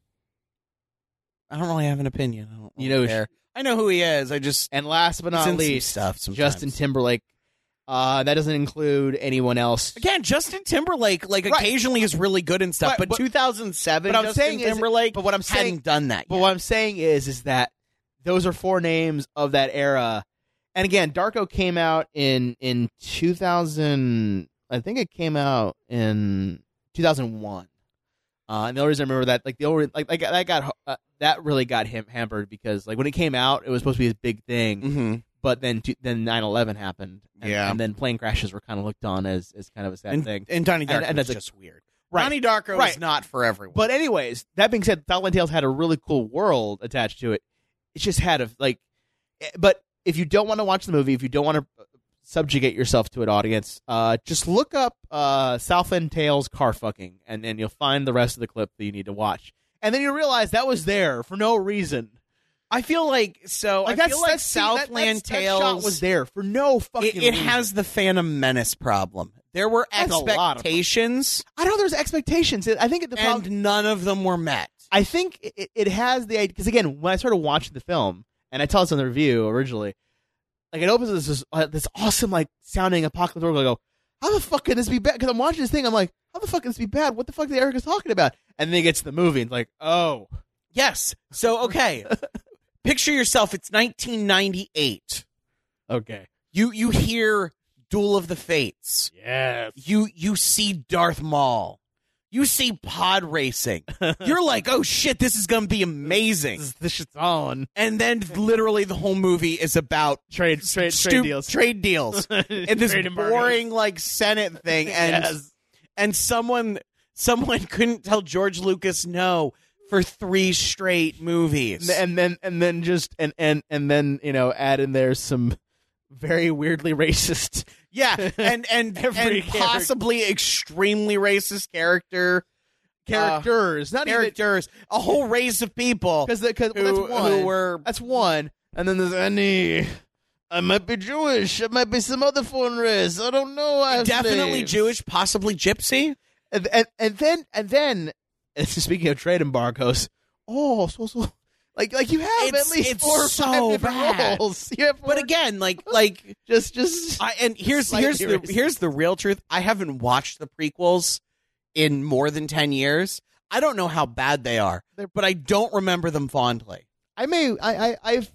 I don't really have an opinion. I don't You really know, care. I know who he is. I just and last but he's not in some least, stuff sometimes. Justin Timberlake. Uh, that doesn't include anyone else. Again, Justin Timberlake, like Right. occasionally is really good and stuff, Right, but, but- two thousand seven, but I'm Justin saying is- Timberlake, but what I'm hadn't saying- done that But yet. what I'm saying is, is that those are four names of that era. And again, Darko came out in in two thousand. I think it came out in two thousand one. Uh, and the only reason I remember that, like the only like like that got uh, that really got him hampered because like when it came out, it was supposed to be this big thing, Mm-hmm. but then then nine eleven happened, and, Yeah. and then plane crashes were kind of looked on as as kind of a sad And, thing. and Donnie Darko And- and is that's a- just weird. Right. Donnie Darko Right. is not for everyone. But anyways, that being said, Southland Tales had a really cool world attached to it. It just had a like, eh, but if you don't want to watch the movie, if you don't want to subjugate yourself to an audience, uh, just look up uh, Southland Tales car fucking, and and you'll find the rest of the clip that you need to watch, and then you realize that was there for no reason. I feel like so. Like I that's feel like that's- see, that- Southland that's- Tales that shot was there for no fucking. It, it reason. has the Phantom Menace problem. There were That's a lot of them. expectations, I know there's expectations. I think the problem. and none of them were met. I think it, it has the idea because again, when I started watching the film, and I tell this in the review originally, like it opens with this uh, this awesome like sounding apocalypse world. I go, how the fuck can this be bad? Because I'm watching this thing, I'm like, how the fuck can this be bad? What the fuck is Erica's talking about? And then it gets to the movie, and it's like, oh, Yes. So okay, picture yourself. It's nineteen ninety-eight. okay, You you hear Duel of the Fates. yes, You you see Darth Maul. You see pod racing. You're like, oh shit, this is gonna be amazing. this, this shit's on And then literally the whole movie is about trade trade stu- trade deals trade deals, and this Trade embargoes. boring like Senate thing, and Yes. and someone someone couldn't tell George Lucas no for three straight movies. and then and then just and and and then you know add in there some very weirdly racist. Yeah, and and, Every and possibly extremely racist character Characters, not even characters, a whole race of people because because who, well, that's one. who were That's one. And then there's any. I might be Jewish. I might be some other foreign race. I don't know. I have definitely slaves. Jewish, possibly gypsy. And, and and then and then and speaking of trade embargoes, oh, so so like like you have It's- at least it's four or so five different bad. roles. You have four, But again, like like just just I and here's Slightly here's the racist. here's the real truth. I haven't watched the prequels in more than ten years. I don't know how bad they are, but I don't remember them fondly. I may I, I I've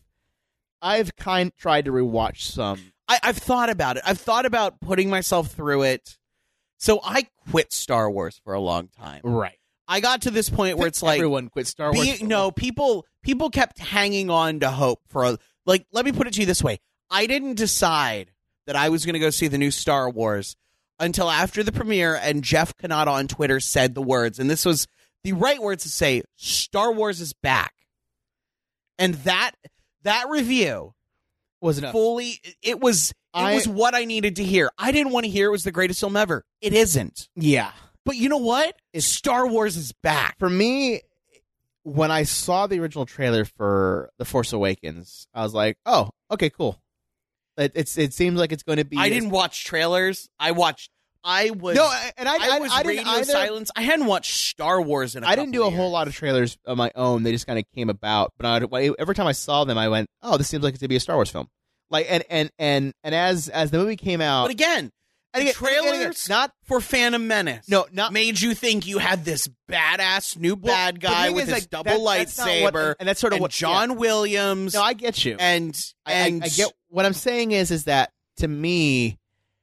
I've kind tried to rewatch some. I, I've thought about it. I've thought about putting myself through it. So I quit Star Wars for a long time. Right. I got to this point where it's like everyone quit Star Wars. Be, no, people people kept hanging on to hope for a like. Let me put it to you this way: I didn't decide that I was going to go see the new Star Wars until after the premiere, and Jeff Kanata on Twitter said the words, and this was the right words to say: "Star Wars is back." And that that review was enough. fully it was it I- was what I needed to hear. I didn't want to hear it was the greatest film ever. It isn't. Yeah. But you know what? Star Wars is back. For me, when I saw the original trailer for The Force Awakens, I was like, "Oh, okay, cool." It, it's it seems like it's going to be. I didn't watch trailers. I watched. I was no, and I, I, I was I didn't radio either. silence. I hadn't watched Star Wars in. a I didn't do couple a whole years. lot of trailers of my own. They just kind of came about. But I, every time I saw them, I went, "Oh, this seems like it's gonna be a Star Wars film." Like, and and and and as as the movie came out, But again, and the again, trailers and again, not for Phantom Menace. no, not made you think you had this badass new Well, bad the guy thing with is, his like, double that- that's not what- lightsaber, and that's sort of and what John Williams. No, I get you. and I, and I, I get what I'm saying is is that to me,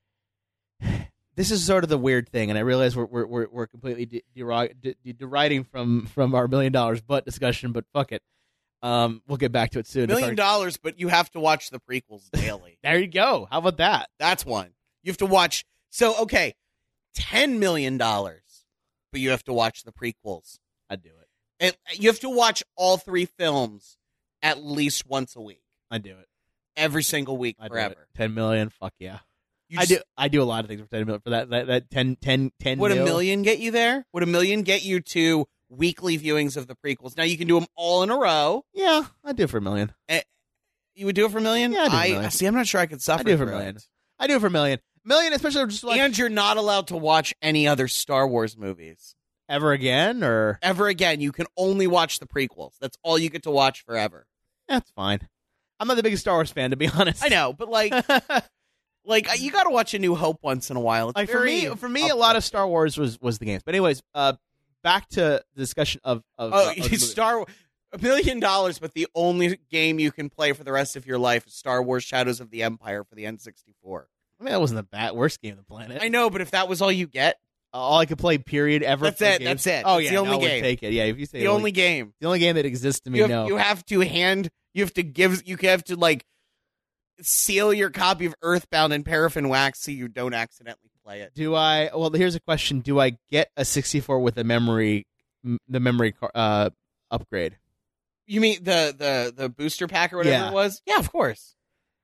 this is sort of the weird thing, and I realize we're we're we're, we're completely de- derog- de- de- deriding from from our million dollars butt discussion, but fuck it. Um, we'll get back to it soon. million If dollars, but you have to watch the prequels daily. our- there you go. How about that? That's one. You have to watch. So okay, ten million dollars, but you have to watch the prequels. I'd do it. And you have to watch all three films at least once a week, I'd do it. every single week, I'd do forever. it. Ten million. Fuck yeah. You I just- do. I do a lot of things for ten million. For that, that, that ten, ten, ten Would a mil. million get you there? Would a million get you to weekly viewings of the prequels? Now you can do them all in a row. Yeah, I'd do it for a million. You would do it for a million? Yeah, I'd do it for a I million. see. I'm not sure I could suffer I do it for a through million. I do it for a million. Million, especially just like And you're not allowed to watch any other Star Wars movies ever again, or ever again. You can only watch the prequels. That's all you get to watch forever. that's fine. I'm not the biggest Star Wars fan, to be honest. I know, but like, like you got to watch A New Hope once in a while. It's like for very me, for me, a lot of Star Wars was was the games. But anyways, uh, back to the discussion of of, Oh, uh, of the movie. Star a million dollars, but the only game you can play for the rest of your life is Star Wars: Shadows of the Empire for the N sixty-four. I mean, that wasn't the bad worst game on the planet. I know, but if that was all you get, All I could play, period, ever. That's for it, games. that's it. Oh That's yeah, the only no, I would game. take it. Yeah, if you say the only game. the only game that exists to me, You have, no. you have to hand. You have to give. You have to like seal your copy of Earthbound in paraffin wax so you don't accidentally play it. Do I? Well, here's a question: do I get a sixty-four with a memory, m- the memory car, uh, upgrade? You mean the the the booster pack or whatever Yeah. it was? Yeah, of course.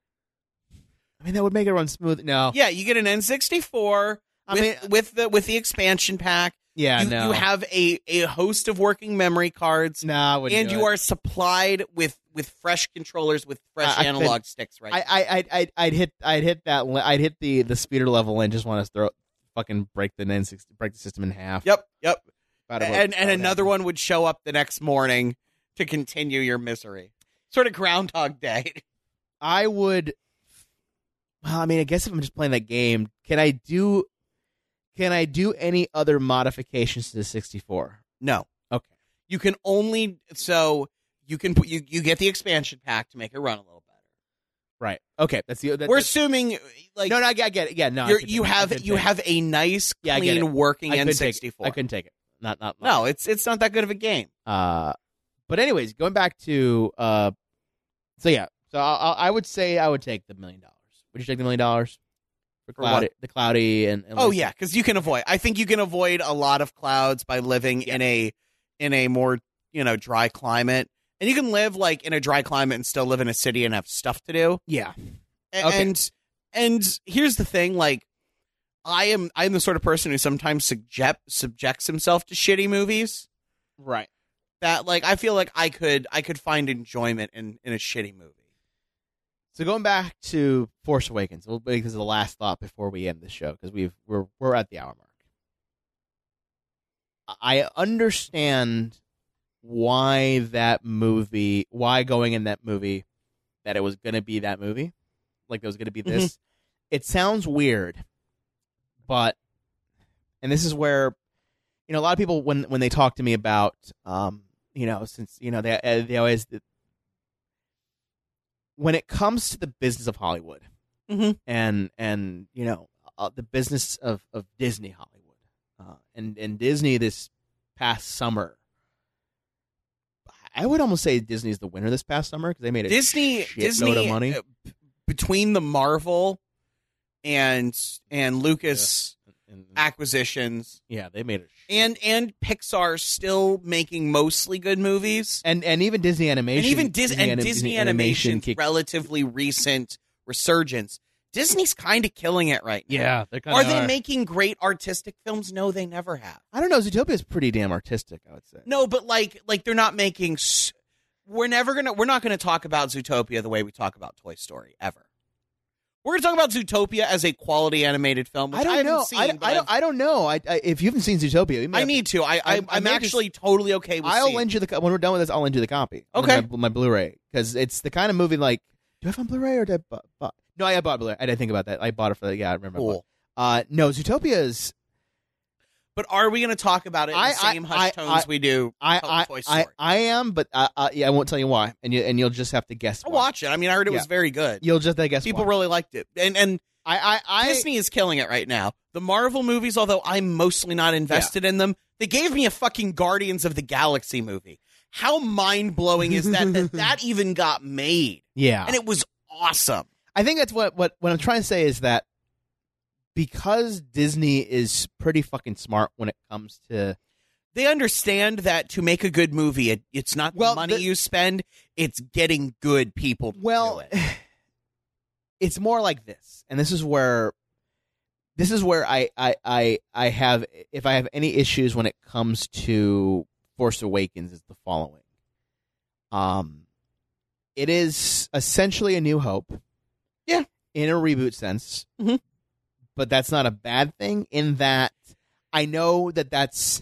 I mean, that would make it run smooth. No, Yeah, you get an N sixty-four I with, mean- with the with the expansion pack. yeah, you, no. you have a, a host of working memory cards, no, I wouldn't and do you it. are supplied with, with fresh controllers with fresh I- I analog sticks. Right? I, I, I'd, I'd, I'd hit, I'd hit that, li- I'd hit the, the speeder level and just want to throw, fucking break the N sixty, break the system in half. yep, yep. About what- And and about what another happened. one would show up the next morning to continue your misery. Sort of Groundhog Day. I would. Well, I mean, I guess if I'm just playing that game, can I do, can I do any other modifications to the sixty-four? No. Okay. You can only so you can put you you get the expansion pack to make it run a little better. Right. Okay. That's the. That, We're that's, assuming like no, no, I get, I get it. Yeah, no. I you're, could you take it. I have could you take it. have a nice Yeah, I get it. clean working I N couldn't take it. sixty-four. I couldn't take it. Not, not. No, it's it's not that good of a game. Uh, but anyways, going back to uh, so yeah, so I, I I would say I would take the million dollars. Would you take the million dollars for For cloudy, what? the cloudy and, and Oh like- yeah, because you can avoid. I think you can avoid a lot of clouds by living in a in a more you know dry climate, and you can live like in a dry climate and still live in a city and have stuff to do. yeah, A- Okay. And and here's the thing, like I am I am the sort of person who sometimes subject subjects himself to shitty movies. right. That like I feel like I could I could find enjoyment in in a shitty movie. So going back to Force Awakens, we'll make this the last thought before we end the show because we've we're we're at the hour mark. I understand why that movie, why going in that movie, that it was going to be that movie, like it was going to be this. It sounds weird, but, and this is where, you know, a lot of people when when they talk to me about, um, you know, since you know they uh, they always. When it comes to the business of Hollywood, Mhm. and and you know uh, the business of, of Disney Hollywood, uh, and and Disney this past summer, I would almost say Disney's the winner this past summer because they made a Disney shitload Disney of money. uh, b- between the Marvel and and Lucas And- acquisitions yeah, they made a shit. and and Pixar still making mostly good movies. and and even Disney Animation, And even Dis- and Anim- Disney, Animation Animation's kicked- relatively recent resurgence. Disney's kind of killing it right now. yeah, they're Are they making great artistic films? No, they never have. I don't know. Zootopia is pretty damn artistic, I would say. No, but like like they're not making. S- we're never gonna. We're not gonna talk about Zootopia the way we talk about Toy Story ever. We're going to talk about Zootopia as a quality animated film, which I don't I haven't know. seen. I, but I don't. I don't know. I, I if you haven't seen Zootopia, you may I have- need to. I, I, I- I I'm may actually totally okay with I'll seeing. lend you the co- when we're done with this. I'll lend you the copy. Okay. my, my Blu-ray, because it's the kind of movie like. Do I have on Blu-ray or did I bu- bu- No, I bought Blu-ray. I didn't think about that. I bought it for the. Yeah, I remember. I bought it. Cool. Uh, no, Zootopia is. But are we going to talk about it in I- the same I- hush I- tones I- we do I Toy I, Story? I I am, but uh, uh, yeah, I won't tell you why, and you and you'll just have to guess. I'll why. watch it. I mean, I heard it Yeah. was very good. You'll just have to guess. People why. really liked it. And and I I, I Disney is killing it right now. The Marvel movies, although I'm mostly not invested in them, they gave me a fucking Guardians of the Galaxy movie. How mind-blowing is that that that even got made? yeah, And it was awesome. I think that's what, what what I'm trying to say is that because Disney is pretty fucking smart when it comes to They understand that to make a good movie, it, it's not Well, the money the- you spend, it's getting good people to well, do it. it's more like this, and this is where this is where I, I I I have if I have any issues when it comes to Force Awakens is the following. Um, it is essentially A New Hope, Yeah. in a reboot sense, Mhm. but that's not a bad thing. In that, I know that that's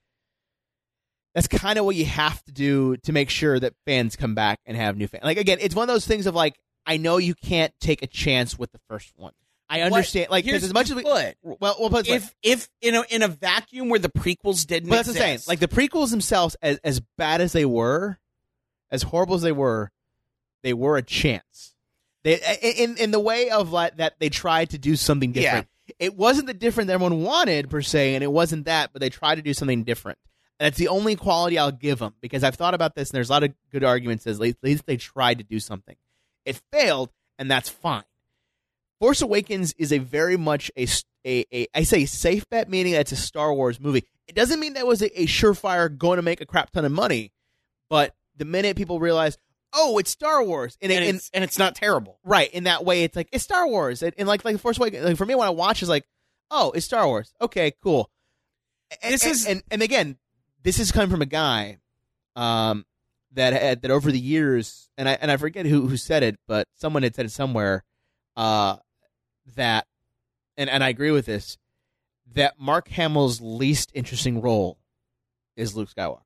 that's kind of what you have to do to make sure that fans come back and have new fans. Like again, it's one of those things of like, I know you can't take a chance with the first one. I understand. Like, 'cause Here's as much you as we, could. well, well, but it's like- if if in a in a vacuum where the prequels didn't but that's what I'm saying. exist, Like the prequels themselves, as as bad as they were, as horrible as they were, they were a chance. They in in the way of like that they tried to do something different. It wasn't the different that everyone wanted per se, and it wasn't that, but they tried to do something different. And that's the only quality I'll give them, because I've thought about this, and there's a lot of good arguments as at least they tried to do something. It failed, and that's fine. Force Awakens is a very much a, a, a I say safe bet, meaning that it's a Star Wars movie. It doesn't mean that was a, a surefire going to make a crap ton of money, but the minute people realize, oh, it's Star Wars, and, and, it, and it's, and it's not terrible. right in that way, it's like it's Star Wars, and, and like like Force Awakens, like for me when I watch, is like, oh, it's Star Wars. Okay, cool. And, This and, is- and and again, this is coming from a guy, um, that had, that over the years, and I and I forget who who said it, but someone had said it somewhere, uh, that, and and I agree with this, that Mark Hamill's least interesting role is Luke Skywalker.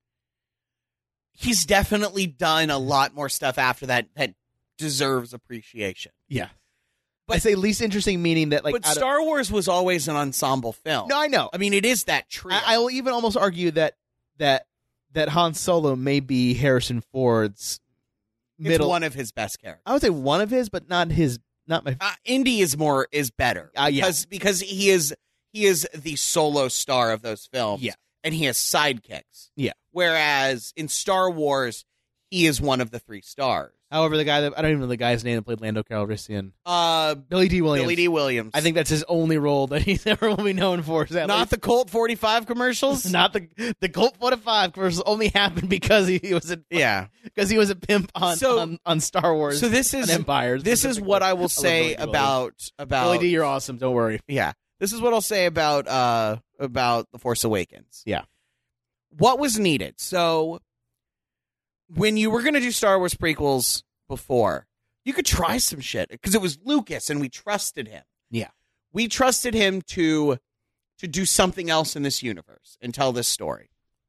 He's definitely done a lot more stuff after that that deserves appreciation. Yeah, but I say least interesting, meaning that like, but out of- Star Wars was always an ensemble film. no, I know. I mean, it is that trio. I, I will even almost argue that that that Han Solo may be Harrison Ford's it's middle. one of his best characters. I would say one of his, but not his. Not my. Uh, Indy is more is better Uh, yeah. because because he is he is the solo star of those films. Yeah. And he has sidekicks. Yeah. Whereas in Star Wars, he is one of the three stars. However, the guy that I don't even know the guy's name that played Lando Calrissian, Uh, Billy D. Williams. Billy D. Williams. I think that's his only role that he's ever will be known for. Is that not the Colt forty-five commercials. not the the Colt forty-five commercials only happened because he, he was a Yeah. because he was a pimp on So- on, on Star Wars. So this is and Empire. this is specifically. what I will love say Billy D. Williams. about about Billy D. You're awesome. Don't worry. yeah. This is what I'll say about uh about The Force Awakens. Yeah. What was needed? So when you were going to do Star Wars prequels before, you could try some shit because it was Lucas and we trusted him. Yeah. We trusted him to to do something else in this universe and tell this story.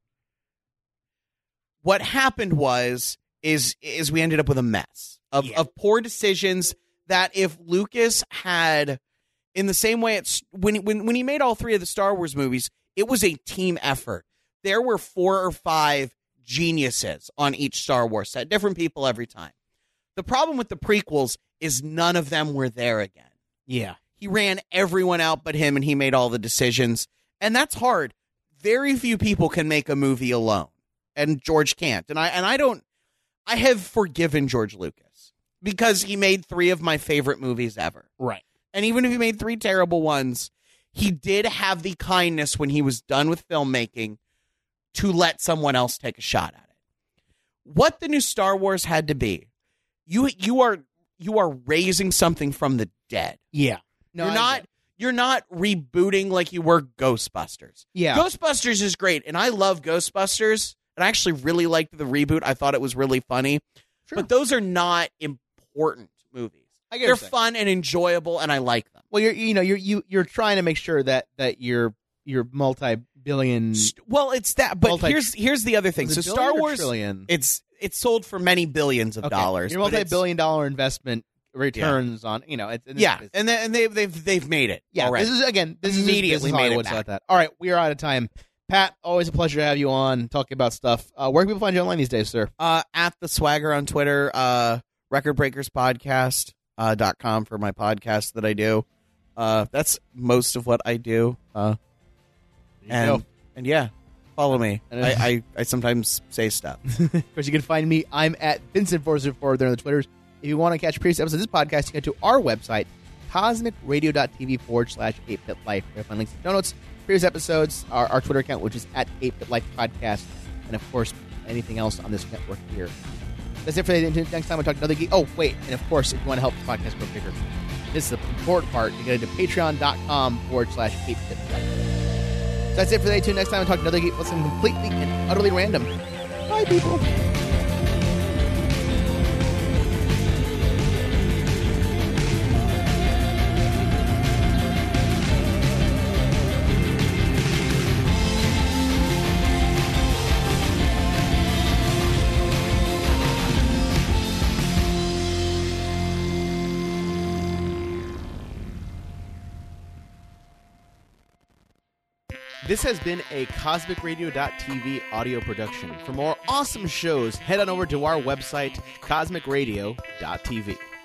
What happened was is is we ended up with a mess of, Yeah. of poor decisions that if Lucas had in the same way it's when when when he made all three of the Star Wars movies, it was a team effort. There were four or five geniuses on each Star Wars set, different people every time. The problem with the prequels is none of them were there again. Yeah. He ran everyone out but him, and he made all the decisions. And that's hard. Very few people can make a movie alone. And George can't. And I and I don't I have forgiven George Lucas because he made three of my favorite movies ever. Right. And even if he made three terrible ones, he did have the kindness when he was done with filmmaking to let someone else take a shot at it. What the new Star Wars had to be, you you are you are raising something from the dead. Yeah. No, you're I not get- you're not rebooting like you were Ghostbusters. Yeah. Ghostbusters is great, and I love Ghostbusters, and I actually really liked the reboot. I thought it was really funny. Sure. But those are not important movies. I get they're what you're saying. fun and enjoyable, and I like them. Well, you're you know you're you you're trying to make sure that that you're you're multi-billion. Well, it's that, but Multi- here's here's the other thing. Is So it Star billion or Wars, trillion? it's it's sold for many billions of Okay. dollars. Your but it's- multi-billion dollar investment returns on you know. It's, it's, yeah, it's, and they, and they they've they've made it. yeah. already. This is again. This is Immediately this is made it Hollywood, so back. like that. All right, we are out of time. Pat, always a pleasure to have you on talking about stuff. Uh, where can people find you online these days, sir? uh, at the Swagger on Twitter, uh, Record Breakers Podcast uh, dot com for my podcast that I do. Uh, that's most of what I do. Uh, and go. and yeah, follow me. And, uh, I, I I sometimes say stuff. Of course, you can find me. I'm at Vincent four oh four there on the Twitters. If you want to catch previous episodes of this podcast, you can go to our website, cosmicradio.tv forward slash 8-Bit Life. You'll find links to show notes, previous episodes, our, our Twitter account, which is at eight Bit Life Podcast, and of course, anything else on this network here. That's it for the next time we talk another geek. Oh, wait, and of course, if you want to help the podcast grow bigger, this is the important part. You get into patreon.com forward slash 8-Bit Life. So that's it for the day. Next time we talk another geek, something completely and utterly random. Bye, people. This has been a Cosmic Radio dot T V audio production. For more awesome shows, head on over to our website, Cosmic Radio dot T V.